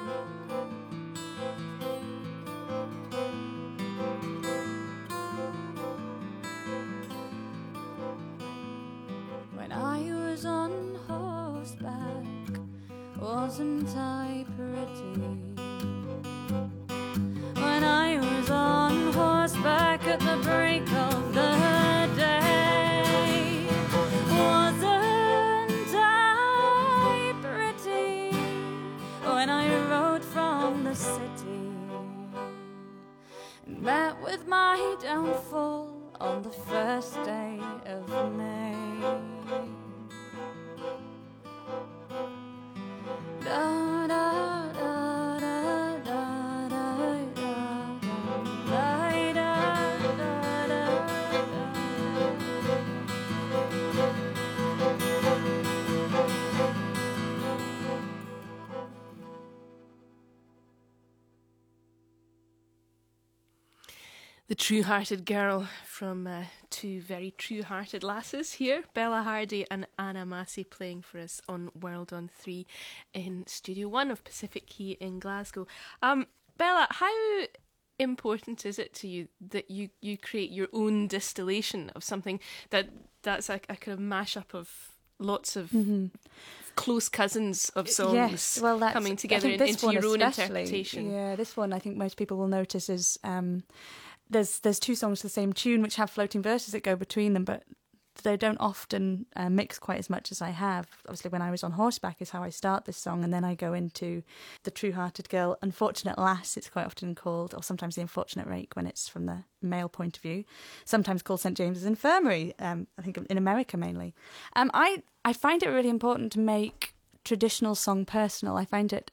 When I was on horseback, wasn't I pretty? When I was on horseback at the break of the day, wasn't I pretty? When I rode from the city and met with my downfall on the first day of May. Da, da, da, da, da, da, da, da, da, The True-Hearted Girl from two very true-hearted lasses here, Bella Hardy and Anna Massey, playing for us on World on 3 in Studio 1 of Pacific Quay in Glasgow. Bella, how important is it to you that you create your own distillation of something that's a kind of mashup of lots of close cousins of songs, yes, well, that's, coming together into your own interpretation? Yeah, this one I think most people will notice is... There's two songs to the same tune which have floating verses that go between them, but they don't often mix quite as much as I have. Obviously, when I was on horseback is how I start this song, and then I go into the true-hearted girl, unfortunate lass, it's quite often called, or sometimes the unfortunate rake when it's from the male point of view, sometimes called St. James's Infirmary, I think in America mainly. I find it really important to make traditional song personal. I find it...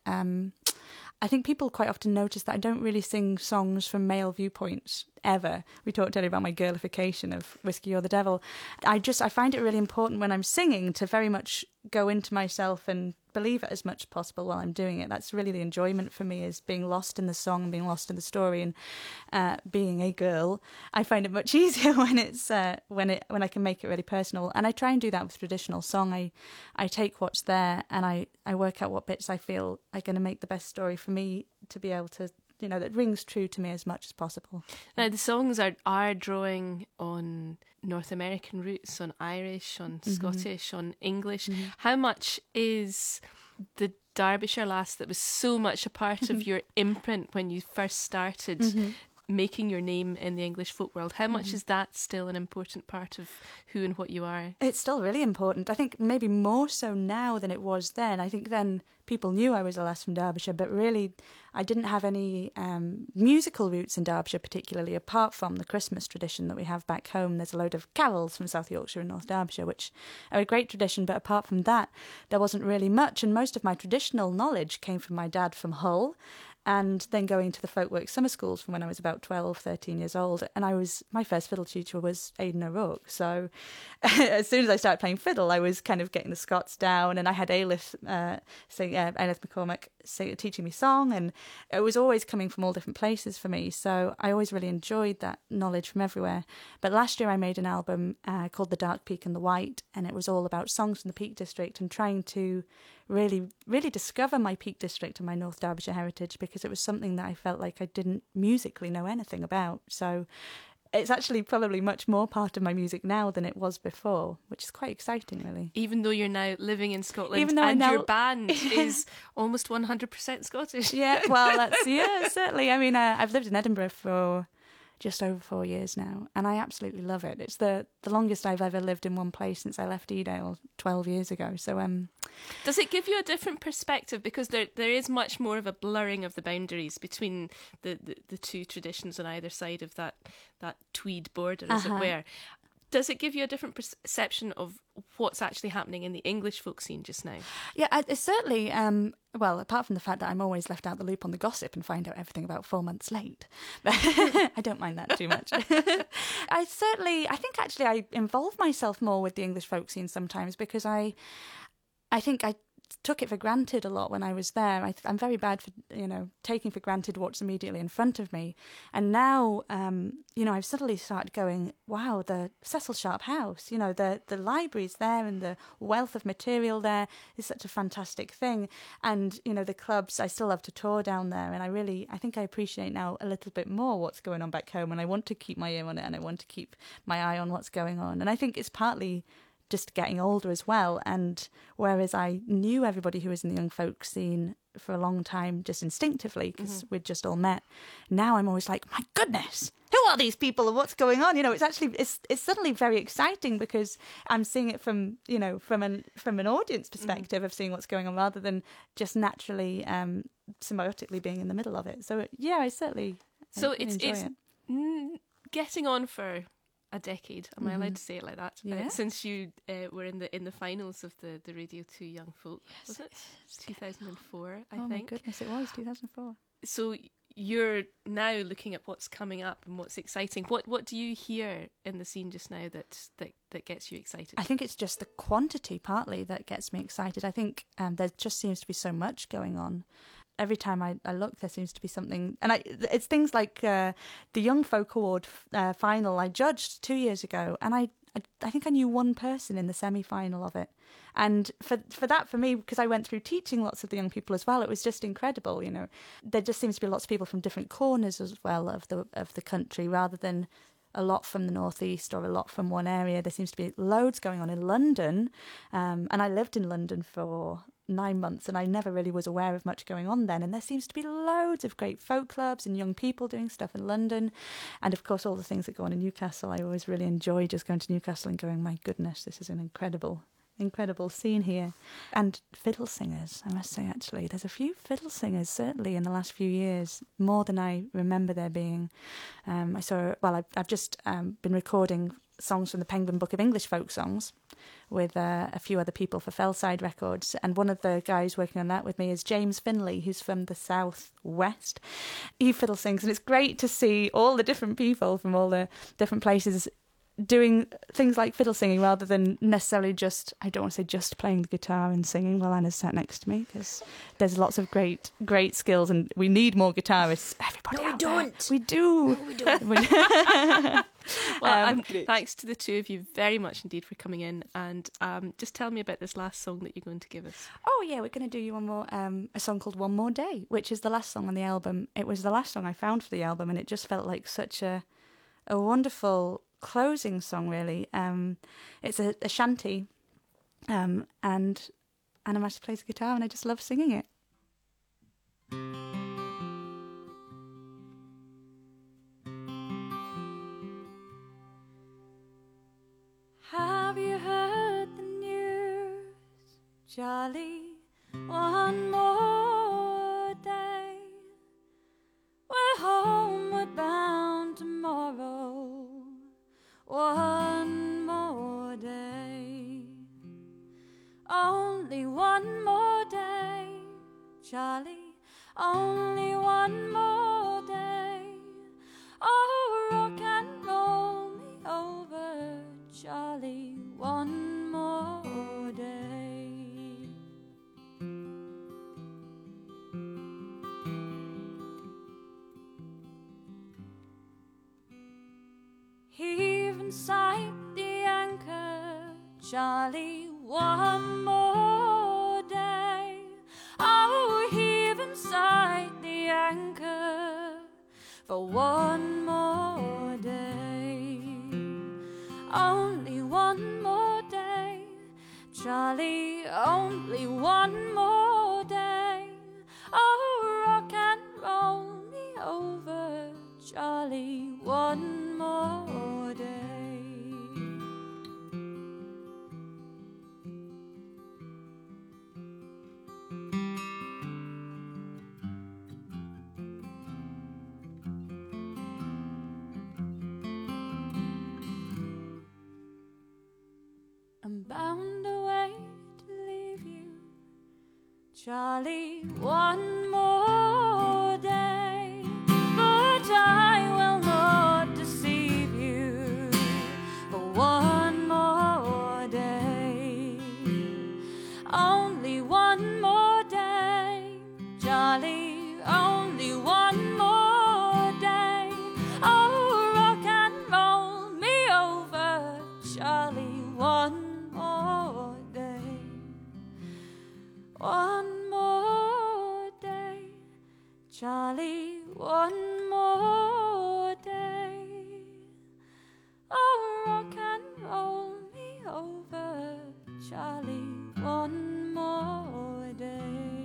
I think people quite often notice that I don't really sing songs from male viewpoints ever. We talked earlier about my girlification of Whiskey or the Devil. I find it really important when I'm singing to very much go into myself and believe it as much as possible while I'm doing it. That's really the enjoyment for me, is being lost in the song and being lost in the story, and being a girl. I find it much easier when it's when I can make it really personal. And I try and do that with traditional song. I take what's there and I work out what bits I feel are going to make the best story for me to be able to, that rings true to me as much as possible. Now, the songs are drawing on North American roots, on Irish, on Scottish, on English. How much is the Derbyshire lass that was so much a part of your imprint when you first started making your name in the English folk world, how much is that still an important part of who and what you are? It's still really important. I think maybe more so now than it was then. I think then people knew I was a lass from Derbyshire, but really I didn't have any musical roots in Derbyshire particularly, apart from the Christmas tradition that we have back home. There's a load of carols from South Yorkshire and North Derbyshire, which are a great tradition, but apart from that, there wasn't really much. And most of my traditional knowledge came from my dad from Hull, and then going to the folkwork summer schools from when I was about 12, 13 years old. And my first fiddle teacher was Aidan O'Rourke. So as soon as I started playing fiddle, I was kind of getting the Scots down, and I had Ailith McCormack teaching me song, and it was always coming from all different places for me. So I always really enjoyed that knowledge from everywhere. But last year I made an album called The Dark Peak and the White, and it was all about songs from the Peak District and trying to really, really discover my Peak District and my North Derbyshire heritage, because it was something that I felt like I didn't musically know anything about. So it's actually probably much more part of my music now than it was before, which is quite exciting, really. Even though you're now living in Scotland, even though and your band is almost 100% Scottish. Yeah, well, certainly. I mean, I've lived in Edinburgh for just over 4 years now, and I absolutely love it. It's the longest I've ever lived in one place since I left Edale 12 years ago. So does it give you a different perspective, because there is much more of a blurring of the boundaries between the two traditions on either side of that Tweed border, as it were? Does it give you a different perception of what's actually happening in the English folk scene just now? Yeah, it's certainly, well, apart from the fact that I'm always left out the loop on the gossip and find out everything about 4 months late. I don't mind that too much. I think actually I involve myself more with the English folk scene sometimes, because I think I took it for granted a lot when I was there. I'm very bad for, taking for granted what's immediately in front of me. And now, I've suddenly started going, wow, the Cecil Sharp House, the library's there, and the wealth of material there is such a fantastic thing. And, the clubs, I still love to tour down there. And I think I appreciate now a little bit more what's going on back home. And I want to keep my ear on it, and I want to keep my eye on what's going on. And I think it's partly just getting older as well, and whereas I knew everybody who was in the young folk scene for a long time just instinctively, because we'd just all met, now I'm always like, my goodness, who are these people and what's going on? It's suddenly very exciting, because I'm seeing it from an audience perspective of seeing what's going on, rather than just naturally symbiotically being in the middle of it. So yeah, I certainly enjoy it. Getting on for a decade. Am I allowed to say it like that? Yeah. Since you were in the finals of the Radio 2 Young Folk, was it 2004? I think. Oh my goodness, it was 2004. So you're now looking at what's coming up and what's exciting. What do you hear in the scene just now that gets you excited? I think it's just the quantity partly that gets me excited. I think there just seems to be so much going on. Every time I look, there seems to be something. And it's things like the Young Folk Award final I judged 2 years ago, and I think I knew one person in the semi-final of it. And for me, because I went through teaching lots of the young people as well, it was just incredible. There just seems to be lots of people from different corners as well of the country, rather than a lot from the northeast or a lot from one area. There seems to be loads going on in London, and I lived in London for 9 months, and I never really was aware of much going on then. And there seems to be loads of great folk clubs and young people doing stuff in London. And of course, all the things that go on in Newcastle. I always really enjoy just going to Newcastle and going, my goodness, this is an incredible scene here. And fiddle singers, I must say, actually. There's a few fiddle singers, certainly, in the last few years, more than I remember there being. I've just been recording songs from the Penguin Book of English Folk Songs with a few other people for Fellside Records, and one of the guys working on that with me is James Finley, who's from the South West. He fiddle sings, and it's great to see all the different people from all the different places doing things like fiddle singing rather than necessarily just, I don't want to say just playing the guitar and singing while Anna's sat next to me, because there's lots of great skills and we need more guitarists. Everybody No, we don't. There. We do. No, we don't. Well, thanks to the two of you very much indeed for coming in, and just tell me about this last song that you're going to give us. Oh yeah, we're going to do you one more, a song called One More Day, which is the last song on the album. It was the last song I found for the album, and it just felt like such a wonderful closing song, really. It's a shanty, and Anna Mash plays the guitar, and I just love singing it. Have you heard the news, Charlie? One more day. We're homeward bound tomorrow. One more day. Only one more day, Charlie. Only one more day. Oh, rock and roll me over, Charlie. One more day. Heave inside the anchor, Charlie. One more day. Oh, heave inside the anchor for one more day. Only one more day, Charlie. Only one more day. Oh, rock and roll me over, Charlie. One more day. I'm bound away to leave you, Charlie, one more day, but I will not deceive you for one more day. Only one more day, Charlie, only one more day. Oh, rock and roll me over, Charlie, one more day. One more day, Charlie, one more day. Oh, rock and roll me over, Charlie, one more day.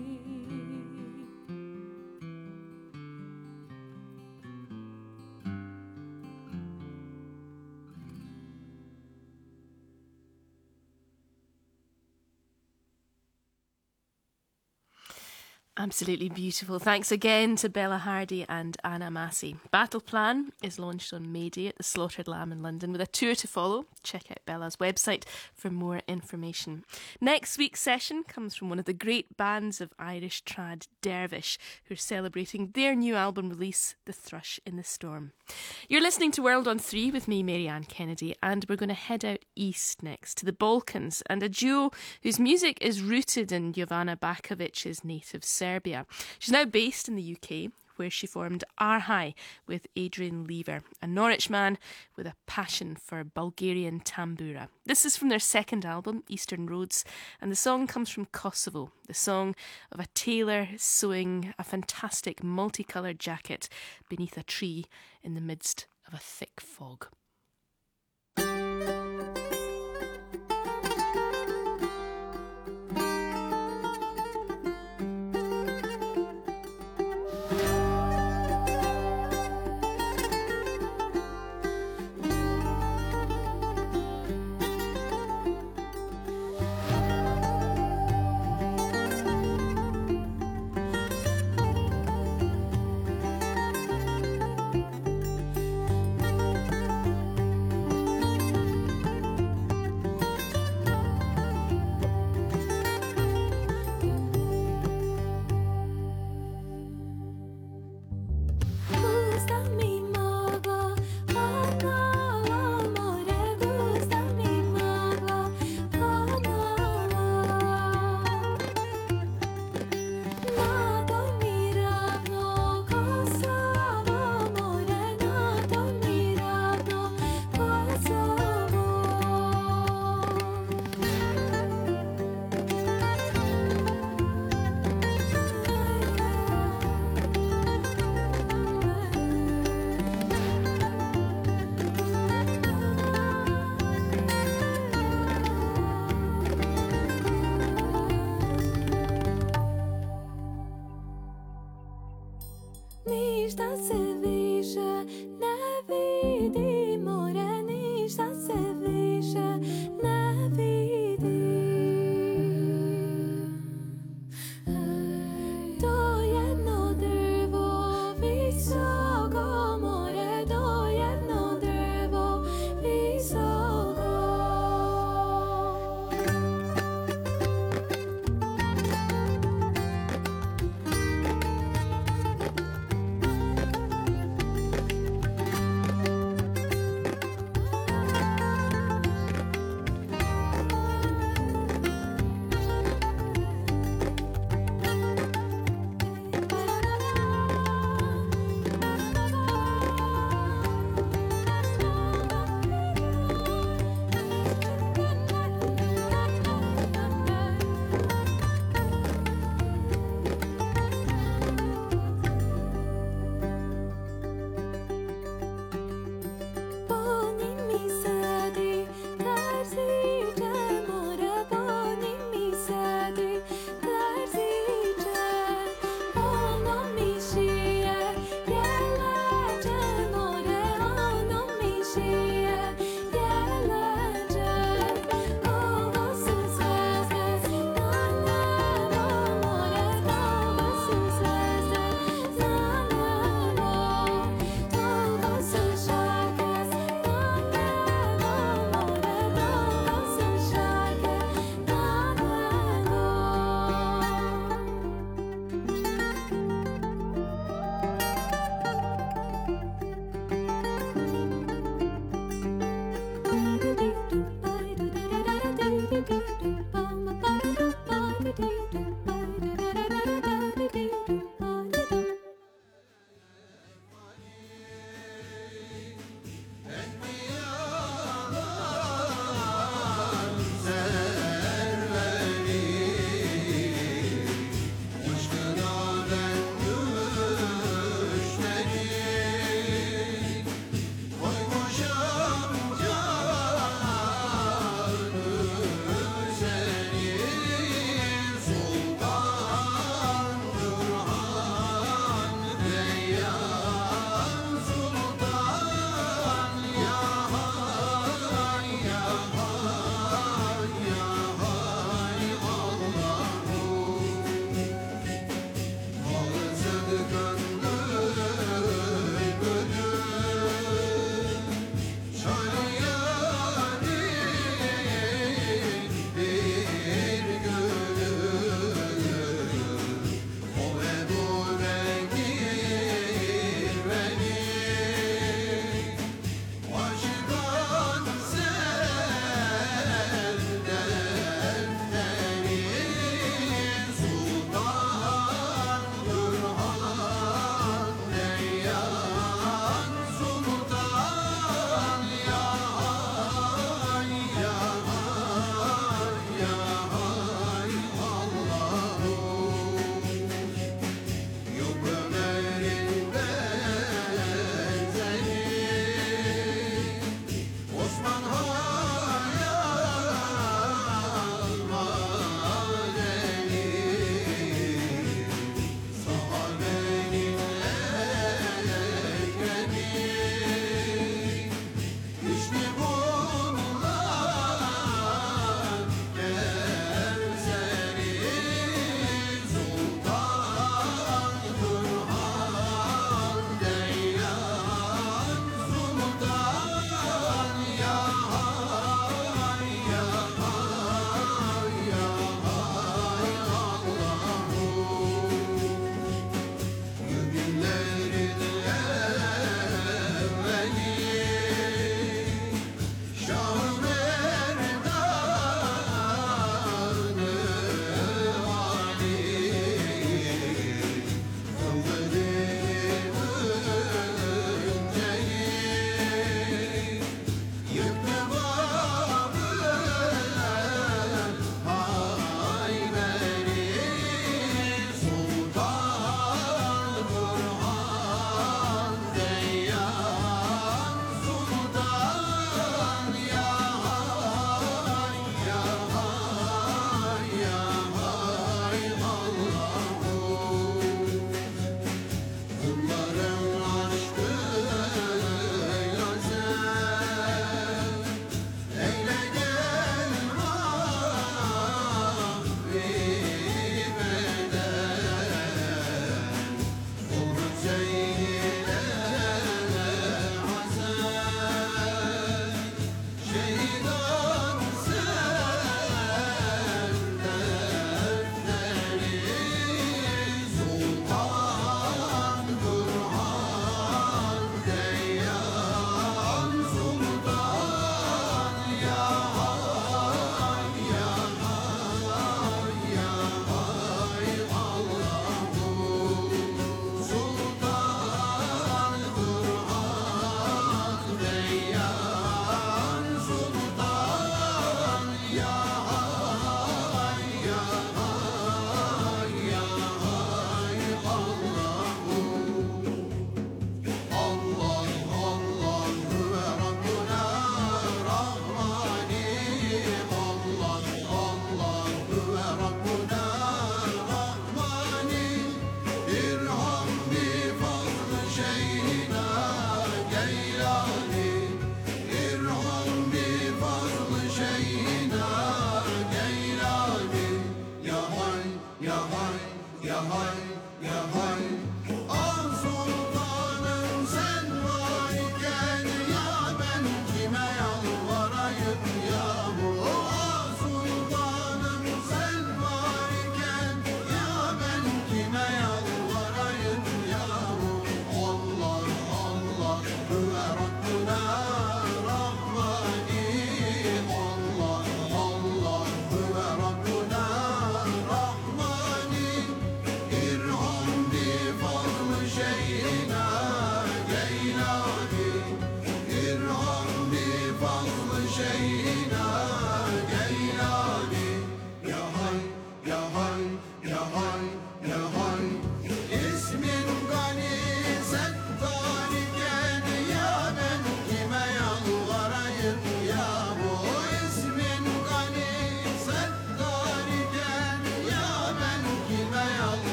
Absolutely beautiful. Thanks again to Bella Hardy and Anna Massey. Battle Plan is launched on May Day at the Slaughtered Lamb in London with a tour to follow. Check out Bella's website for more information. Next week's session comes from one of the great bands of Irish trad, Dervish, who are celebrating their new album release, The Thrush in the Storm. You're listening to World on 3 with me, Marianne Kennedy, and we're going to head out east next to the Balkans and a duo whose music is rooted in Jovana Bakovic's native Serbia. She's now based in the UK, where she formed Arhai with Adrian Lever, a Norwich man with a passion for Bulgarian tambura. This is from their second album, Eastern Roads, and the song comes from Kosovo, the song of a tailor sewing a fantastic multicoloured jacket beneath a tree in the midst of a thick fog. nevidí, moreníša se výše nevidí. To jedno drvo vysoko, more, to jedno drvo vysoko.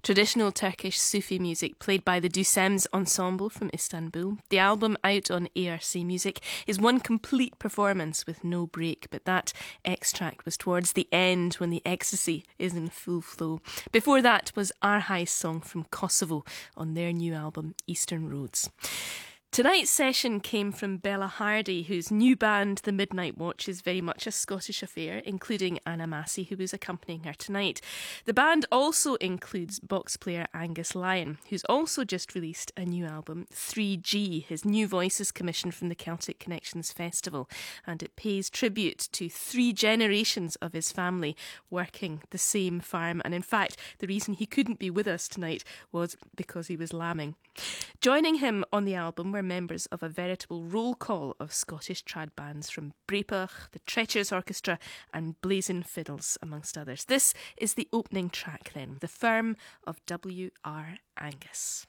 Traditional Turkish Sufi music played by the Dusems Ensemble from Istanbul. The album out on ARC Music is one complete performance with no break, but that extract was towards the end when the ecstasy is in full flow. Before that was Arhay's song from Kosovo on their new album Eastern Roads. Tonight's session came from Bella Hardy, whose new band, The Midnight Watch, is very much a Scottish affair, including Anna Massey, who is accompanying her tonight. The band also includes box player Angus Lyon, who's also just released a new album, 3G, his new voices commission from the Celtic Connections Festival, and it pays tribute to 3 generations of his family working the same farm. And in fact, the reason he couldn't be with us tonight was because he was lambing. Joining him on the album were members of a veritable roll call of Scottish trad bands from Braypach, the Treacherous Orchestra and Blazing Fiddles, amongst others. This is the opening track then, The Firm of W.R. Angus.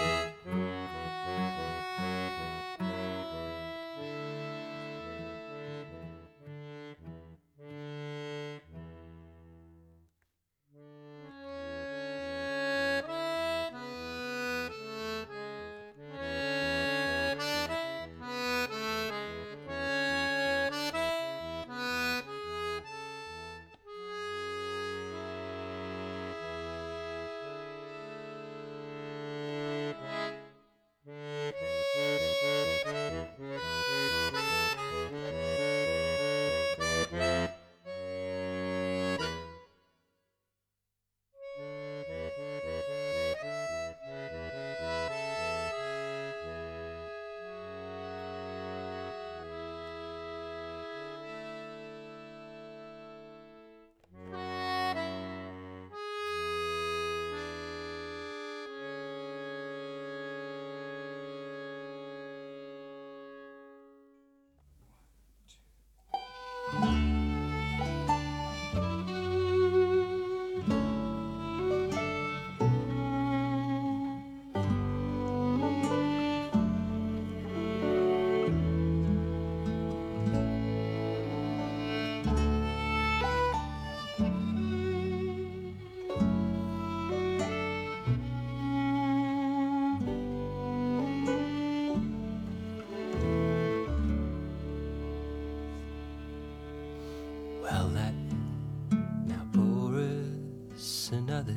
Well, that now bore us another.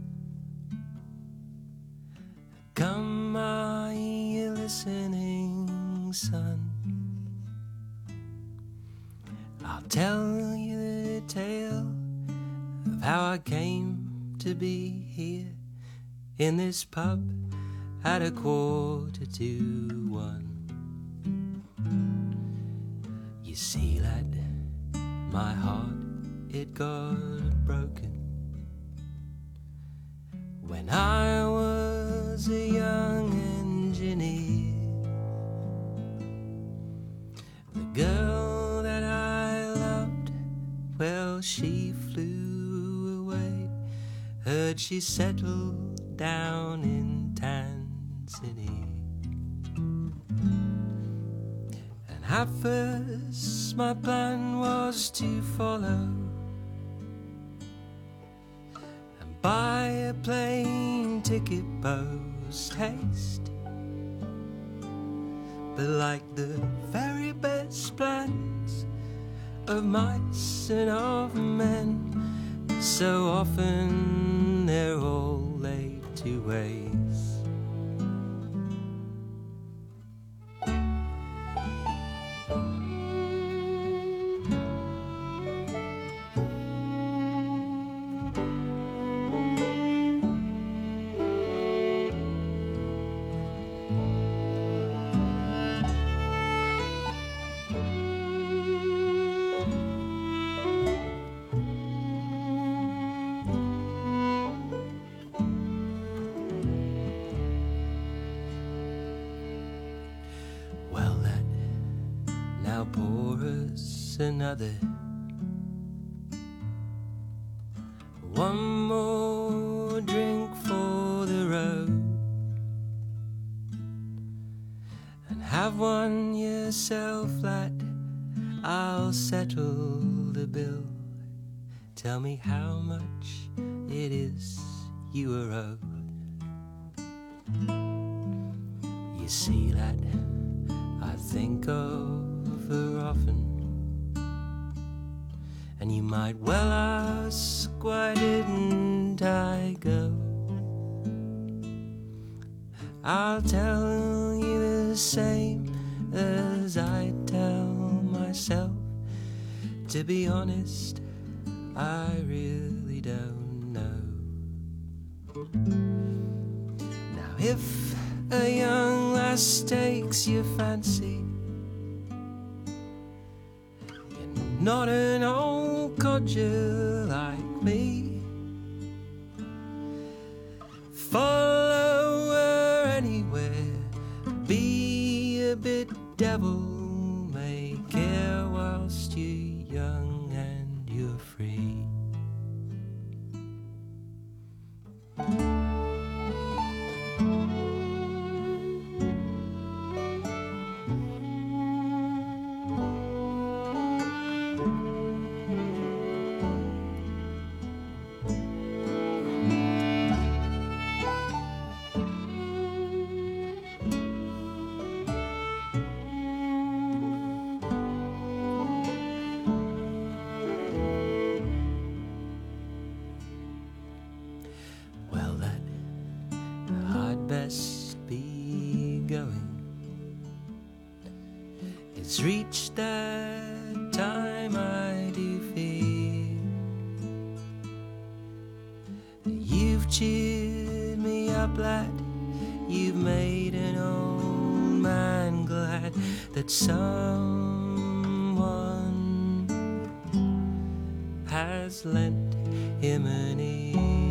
Come, are you listening, son? I'll tell you the tale of how I came to be here in this pub at 1:45. You see, lad, my heart, it got broken when I was a young engineer. The girl that I loved, well, she flew away. Heard she settled down in Tanzania. And at first my plan was to follow and buy a plane ticket post haste. But like the very best plans of mice and of men, so often they're all laid to waste. Pour us another. One more drink for the road, and have one yourself, lad. I'll settle the bill. Tell me how much it is you are owed. You see, lad, I think of her often, and you might well ask, why didn't I go? I'll tell you the same as I tell myself. To be honest, I really don't know. Now if a young lass takes your fancy, not an old codger like me, follow her anywhere, be a bit devil may care whilst you're young and you're free. It's reached that time I do feel you've cheered me up, lad. You've made an old man glad that someone has lent him an ear.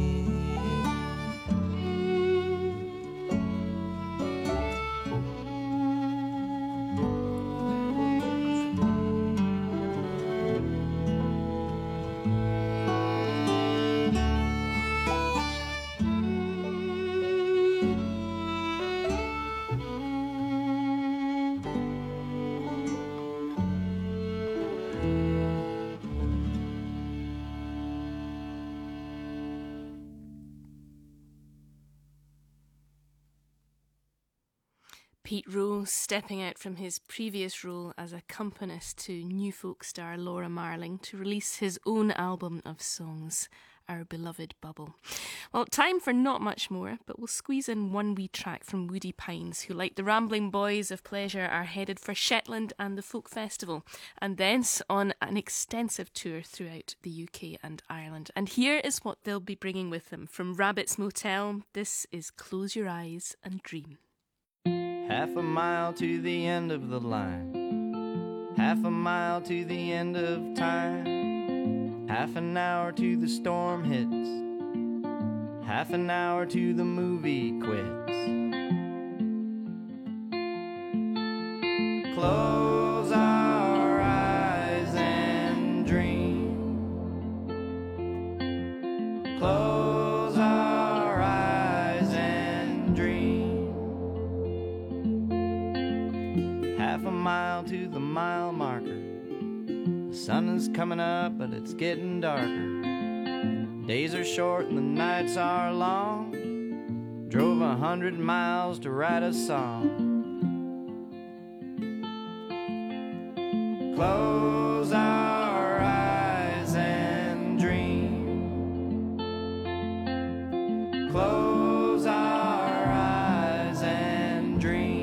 Pete Rowe stepping out from his previous role as accompanist to new folk star Laura Marling to release his own album of songs, Our Beloved Bubble. Well, time for not much more, but we'll squeeze in one wee track from Woody Pines, who, like the Rambling Boys of Pleasure, are headed for Shetland and the Folk Festival, and thence on an extensive tour throughout the UK and Ireland. And here is what they'll be bringing with them. From Rabbit's Motel, this is Close Your Eyes and Dream. Half a mile to the end of the line, half a mile to the end of time, half an hour to the storm hits, half an hour to the movie quits. Close our eyes and dream. Close our eyes and dream. Half a mile to the mile marker. The sun is coming up, but it's getting darker. Days are short and the nights are long. Drove 100 miles to write a song. Close our eyes and dream. Close our eyes and dream.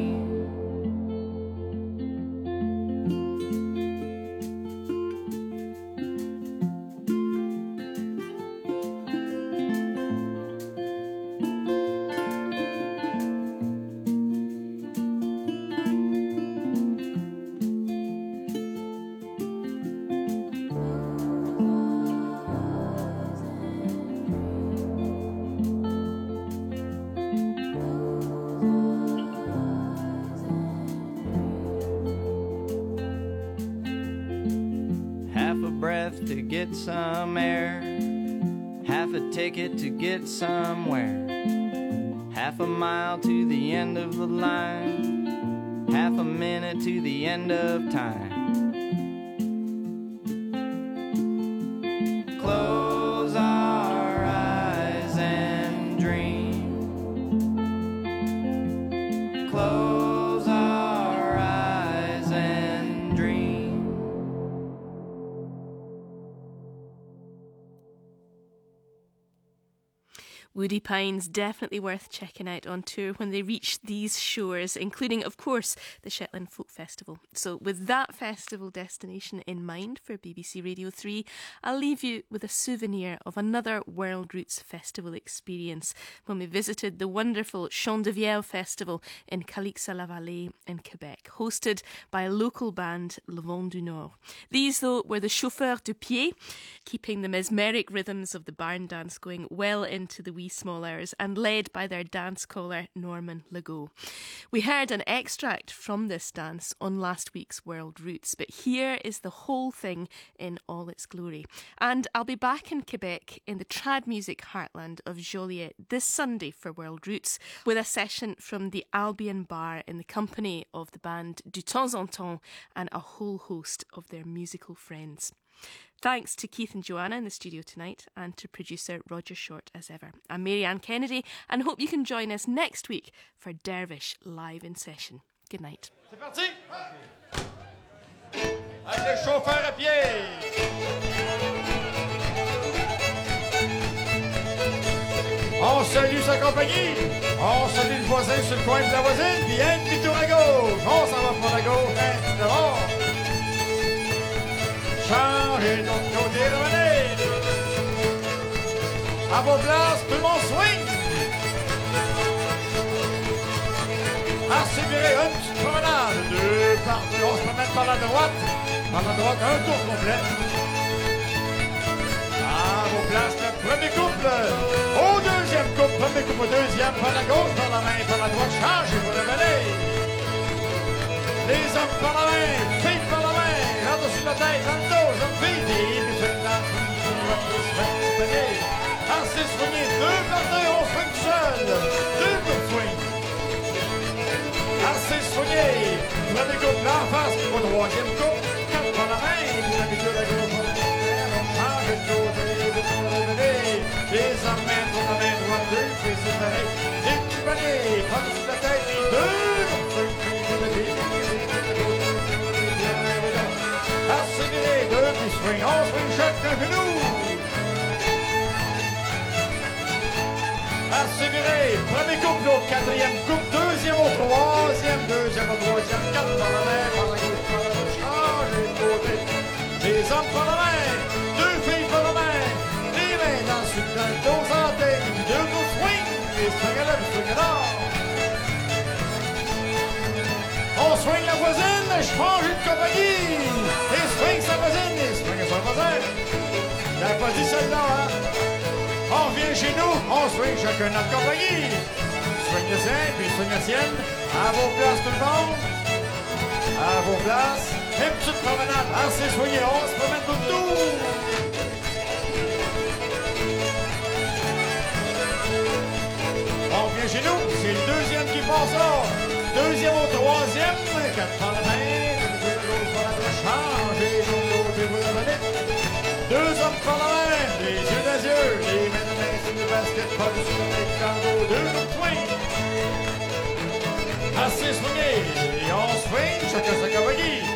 To get some air, half a ticket to get somewhere, half a mile to the end of the line, half a minute to the end of time. Close our eyes and dream. Close our eyes and dream. Woody Pines definitely worth checking out on tour when they reach these shores, including, of course, the Shetland Folk Festival. So with that festival destination in mind for BBC Radio 3, I'll leave you with a souvenir of another World Roots Festival experience when we visited the wonderful Chant de Vielle Festival in Calixa-la-Vallée in Quebec, hosted by a local band, Le Vent du Nord. These, though, were the Chauffeurs de Pied, keeping the mesmeric rhythms of the barn dance going well into the wee small hours and led by their dance caller Norman Legault. We heard an extract from this dance on last week's World Roots, but here is the whole thing in all its glory. And I'll be back in Quebec in the trad music heartland of Joliet this Sunday for World Roots with a session from the Albion Bar in the company of the band Du Temps en Temps and a whole host of their musical friends. Thanks to Keith and Joanna in the studio tonight and to producer Roger Short as ever. I'm Mary-Anne Kennedy and hope you can join us next week for Dervish live in session. Good night. C'est parti! Avec les chauffeurs à pied! On salue sa compagnie. On salue le voisin sur le coin de la voisine. Puis un petit tour à gauche. On s'en va pour la gauche. Un petit d'abord. Changez de l'autre côté, revenez. À vos places, tout le monde swing. Assurer une petite promenade. 2 par 2. On se promène par la droite. Par la droite, un tour complet. À vos places, le premier couple. Au deuxième couple, premier couple au deuxième. Par la gauche, par la main, par la droite. Changez, vous revenez. Les hommes par la main, filles par la main. Là-dessus la tête, dans le dos, jeunes filles. Des bisous, là, assez soigné, 2 par 2, on swing tout seul. 2 pour swing. Assez soigné. Premier couple là en face, au troisième couple. 4 par la main, l'habitude à gauche. Change de côté, les hommes mènent pour la main droite, 2 filles séparées. Des petits paniers, par-dessus la tête, 2 pour swing. Accéléré, 2 puis swing, on swing chacun de nous. Accéléré, premier couple au quatrième couple, deuxième au troisième, deuxième au troisième, 4 par la main, par la gauche, par la gauche, changez de côté. Les hommes par la main, 2 filles par la main, les mains dans le sud, dans le dos en tête, 2 coups swing, et swing à l'œuf, swing à l'or. On swing la voisine, change de compagnie. Et swing sa voisine, et swing à son voisin. Il n'a pas dit celle-là, hein? On vient chez nous, on swing chacun notre compagnie. Swing le sien, puis swing la sienne. À vos places tout le monde. À vos places. Une petite promenade, assez soigné, on se promène tout le tour. On vient chez nous, c'est le deuxième qui passe là. Deuxième au troisième, 4 par la main, changez de côté, vous revenez. 2 hommes par la main, les yeux dans les yeux, les mains de main sur le basket, pas dessus la tête, dans le dos, 2 coups de swing. Assez swingé, et on swing, chacun sa compagnie.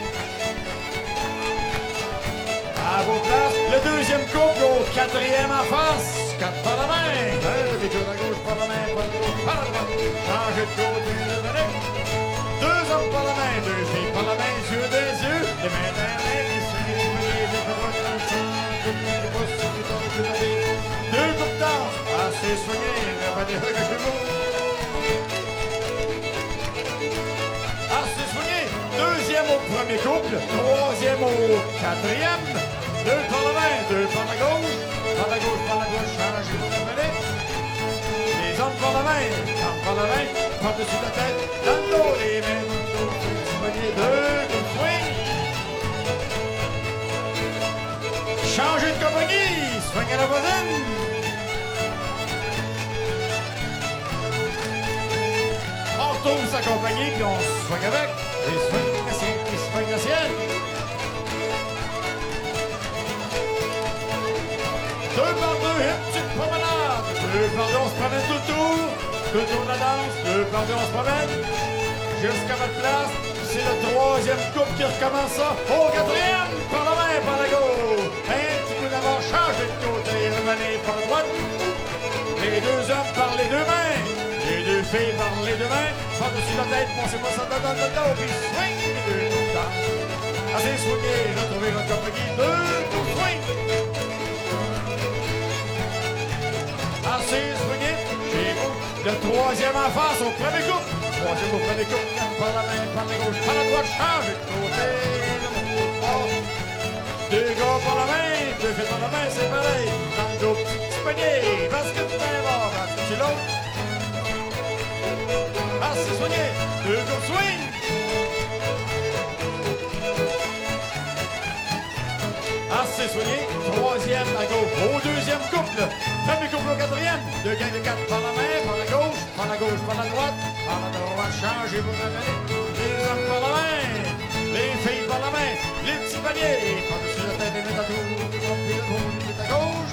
À vos places, le deuxième couple au quatrième en face, 4 par la main, les yeux à gauche par la main, pas de gauche par la droite, changez de côté, revenez. 2 hommes par la main, 2 filles par la main, yeux des yeux, les mains dans les mains, les souliers, les droites, les changes, les pouces, les temps, les laver. 2 coupes d'or, assez soignés, revenez, regardez-vous. Assez soigné, deuxième au premier couple, troisième au quatrième, 2 par la main, 2 par la gauche, changez, vous revenez. Les hommes par la main, par-dessus la tête, dans le dos, les mains dans le dos, soignez, 2 coups swing. Changez de compagnie, swing à la voisine. On retourne sa compagnie, puis on swing avec. Et swing la sienne, puis swing la sienne. 2 par 2, une petite promenade. 2 par 2, on se promène tout le tour. Tout le tour de la danse. 2 par 2, on se promène. Jusqu'à votre place. C'est le troisième couple qui recommence ça. Au quatrième, par la main, par la gauche. Un petit coup d'abord, changez de côté. Revenez par la droite. Les 2 hommes par les 2 mains. Les 2 filles par les 2 mains. Par-dessus la tête, pensez pas ça dans le dos. Puis swing, 2 coups de danse. Assez swingé, retrouvez votre compagnie. 2 coups de swing. Assez swingé, chez vous. Le troisième en face au premier couple. Troisième au premier couple. Par la main, par la gauche, par la droite, changez de côté. 2 gars par la main, 2 filles par la main, c'est pareil. Dans le dos, petit panier. Basket d'un bord, basket sur l'autre. Assez soigné, 2 coups swing. Assez soigné, troisième à gauche, au deuxième couple. Premier couple au quatrième, 2 gangs de 4 par la main, par la gauche, par la gauche, par la droite, changez, vous revenez. Les hommes par la main, les filles par la main, les petits paniers, par-dessus la tête, les mettre à gauche, à gauche.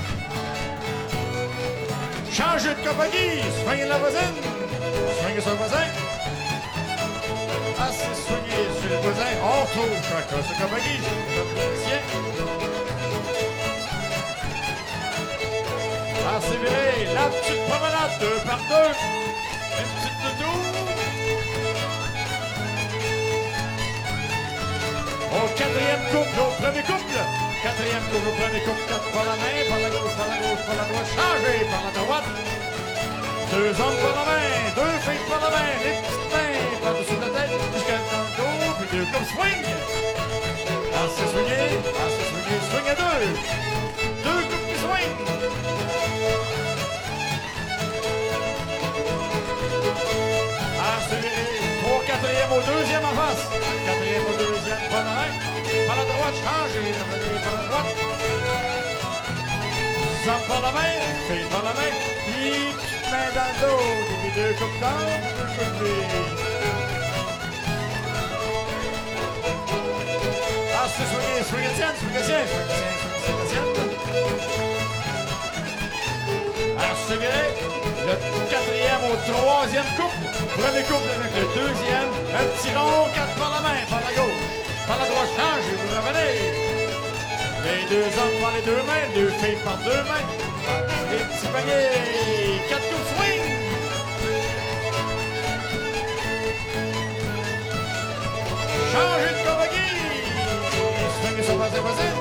Changez de compagnie, soignez la voisine, soignez son voisin. Assez soigné sur le voisin, on retrouve chacun sa compagnie, le sien. Assez viré, la petite promenade, 2 par 2. Une petite toutou. Au 4e couple, au premier couple. 4e couple, au premier couple, 4 par la main, par la gauche, par la gauche, par la droite, changé par la droite. 2 hommes par la main, 2 filles par la main, les petites mains par-dessus la tête, jusqu'à dans le dos, puis 2 comme swing. Assez swingé, swing à 2. 2 couples qui swing. Assez 3 4e au 2e en face. 4e au 2e par la main. Par la droite, changé, revenez par la droite. Hommes par la main, filles par la main, puis petite main dans le dos, puis 2 coupes d'or, 2 coupes filles. C'est swing Étienne. Accéléré. Le 4e au 3e couple. Premier couple avec le 2e. Un petit rond, 4 par la main, par la gauche. Par la droite, change et vous revenez. Les 2 hommes par les 2 mains, 2 filles par 2 mains. Les petits paniers, 4 coups swing. Changez de combagui. Swing sur base de voisine.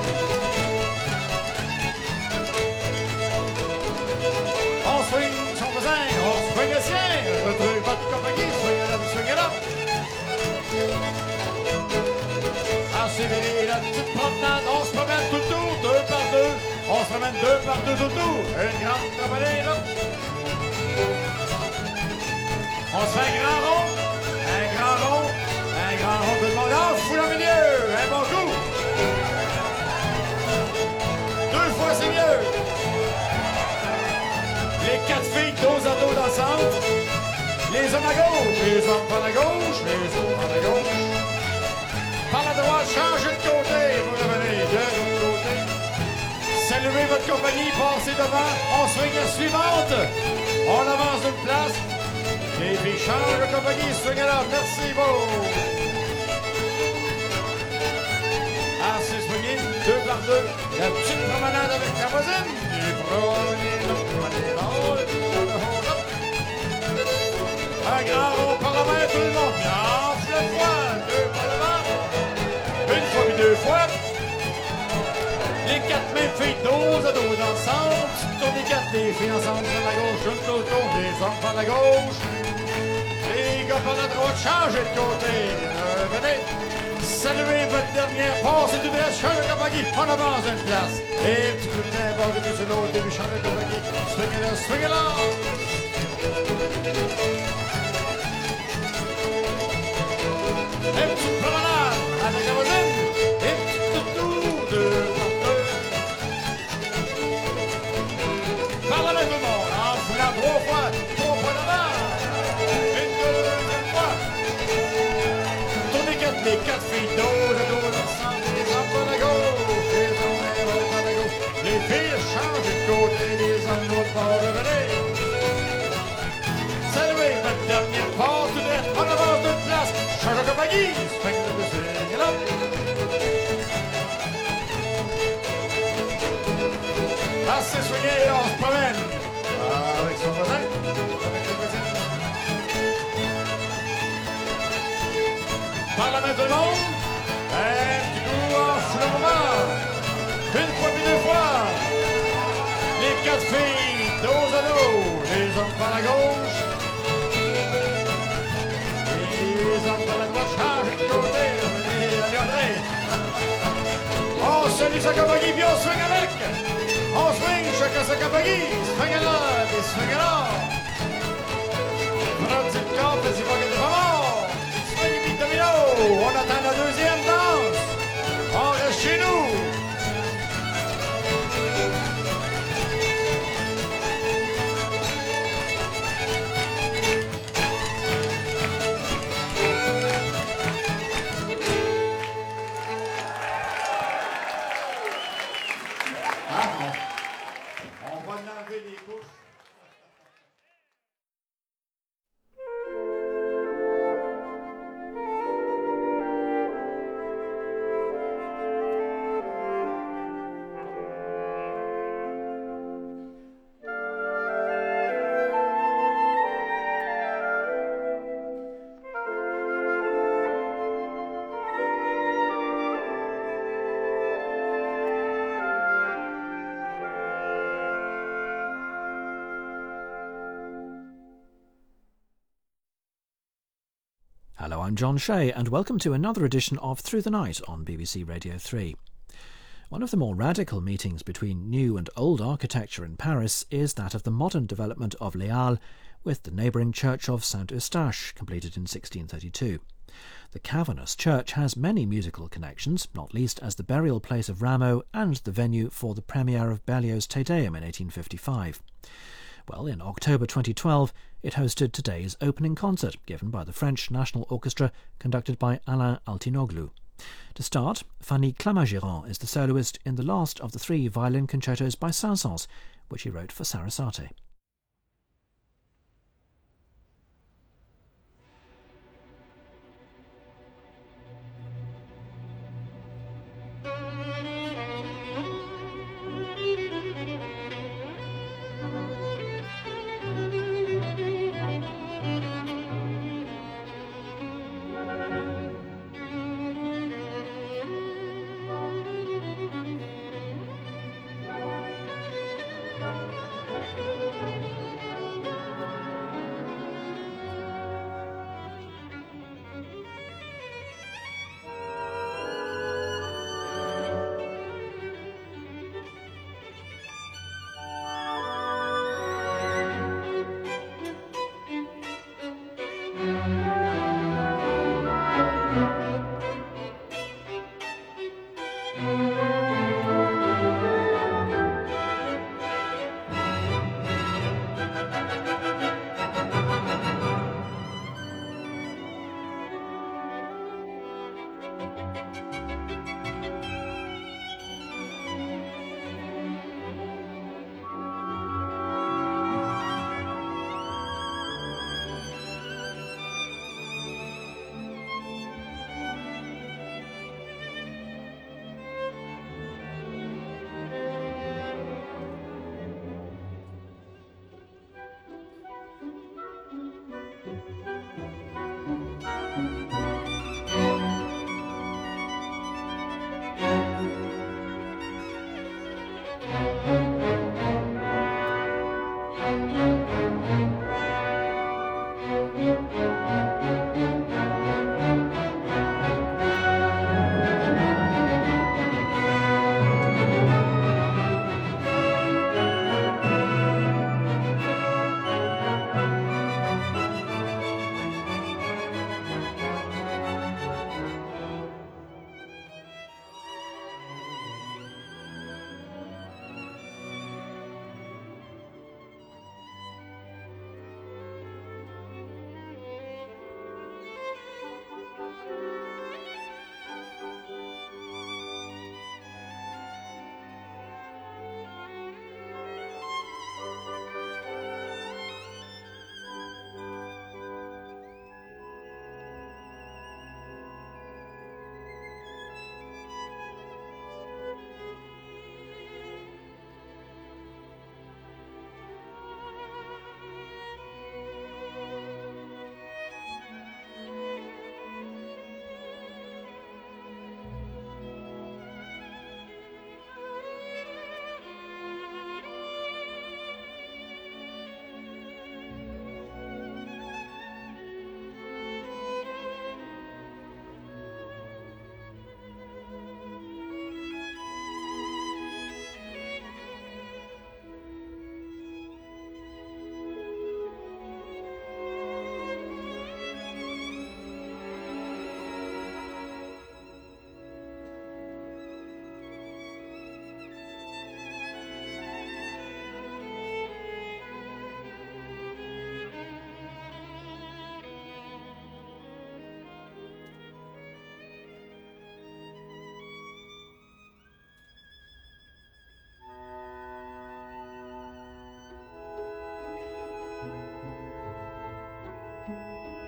On swing son voisin, on swing le sien. Retrouvez votre compagnie, swing là. Accélérez la petite promenade, on se promène tout le tour, 2 par 2. On se promène 2 par 2 tout le tour. Une grande traversée là. On se fait un grand rond, tout le monde en fout au milieu, un bon coup. 2 fois c'est mieux. Les 4 filles dos à dos dans le centre. Les hommes à gauche, les hommes par la gauche, les hommes par la gauche. Par la droite, changez de côté, vous revenez de l'autre côté. Saluez votre compagnie, passez devant, on swing la suivante. On avance d'une place. Les filles changent de compagnie, swing là, merci beau. Assez swingé, 2 par 2. La petite promenade avec la voisine. Un grand rond par la main, tout le monde. Enfle le fois, 2 par devant. Une fois puis 2 fois. Les 4 mêmes filles dos à dos ensemble. Tour les 4, les filles ensemble par la gauche, une de l'autre côté, les hommes par la gauche. Les gars par la droite, changez de côté. Venez. Saluez votre dernière passe et du reste, change de compagnie, on avance d'une place. Et petit coup de main, bord de sur l'autre, début, change de compagnie. Swing là. Une petite promenade avec la voisine. Et petit toutou, 2 par 2. Par la main tout le monde, en foulant 3 fois d'avant. Une deuxième fois. Tournez 4, les 4 filles dos à dos ensemble, les hommes par la gauche, les hommes par la gauche. Les filles changent de côté, les hommes de l'autre bord, revenez. Saluez votre dernière part, tout reste en avance d'une place. Change de compagnie, swing de swing là. Assez swingé, on se promène. Avec son voisin, avec le voisin. Par la main tout le monde. Un petit coup en flambant. Une fois puis 2 fois. Les 4 filles, dos à dos. Les hommes par la gauche. Les hommes par la droite. Changez de côté. Allez, André. On salue sa compagnie puis on swing avec. On swing chacun sa compagnie. Swing là, puis swing là. Prenez le corps, puis c'est pas qu'il est pas mort. On attend la deuxième danse. On reste chez nous. On va enlever les couches. Hello, I'm John Shea, and welcome to another edition of Through the Night on BBC Radio 3. One of the more radical meetings between new and old architecture in Paris is that of the modern development of Les Halles with the neighbouring church of Saint-Eustache, completed in 1632. The cavernous church has many musical connections, not least as the burial place of Rameau and the venue for the premiere of Berlioz's Te Deum in 1855. Well, in October 2012, it hosted today's opening concert, given by the French National Orchestra, conducted by Alain Altinoglu. To start, Fanny Clamagirand is the soloist in the last of the 3 violin concertos by Saint-Saëns, which he wrote for Sarasate.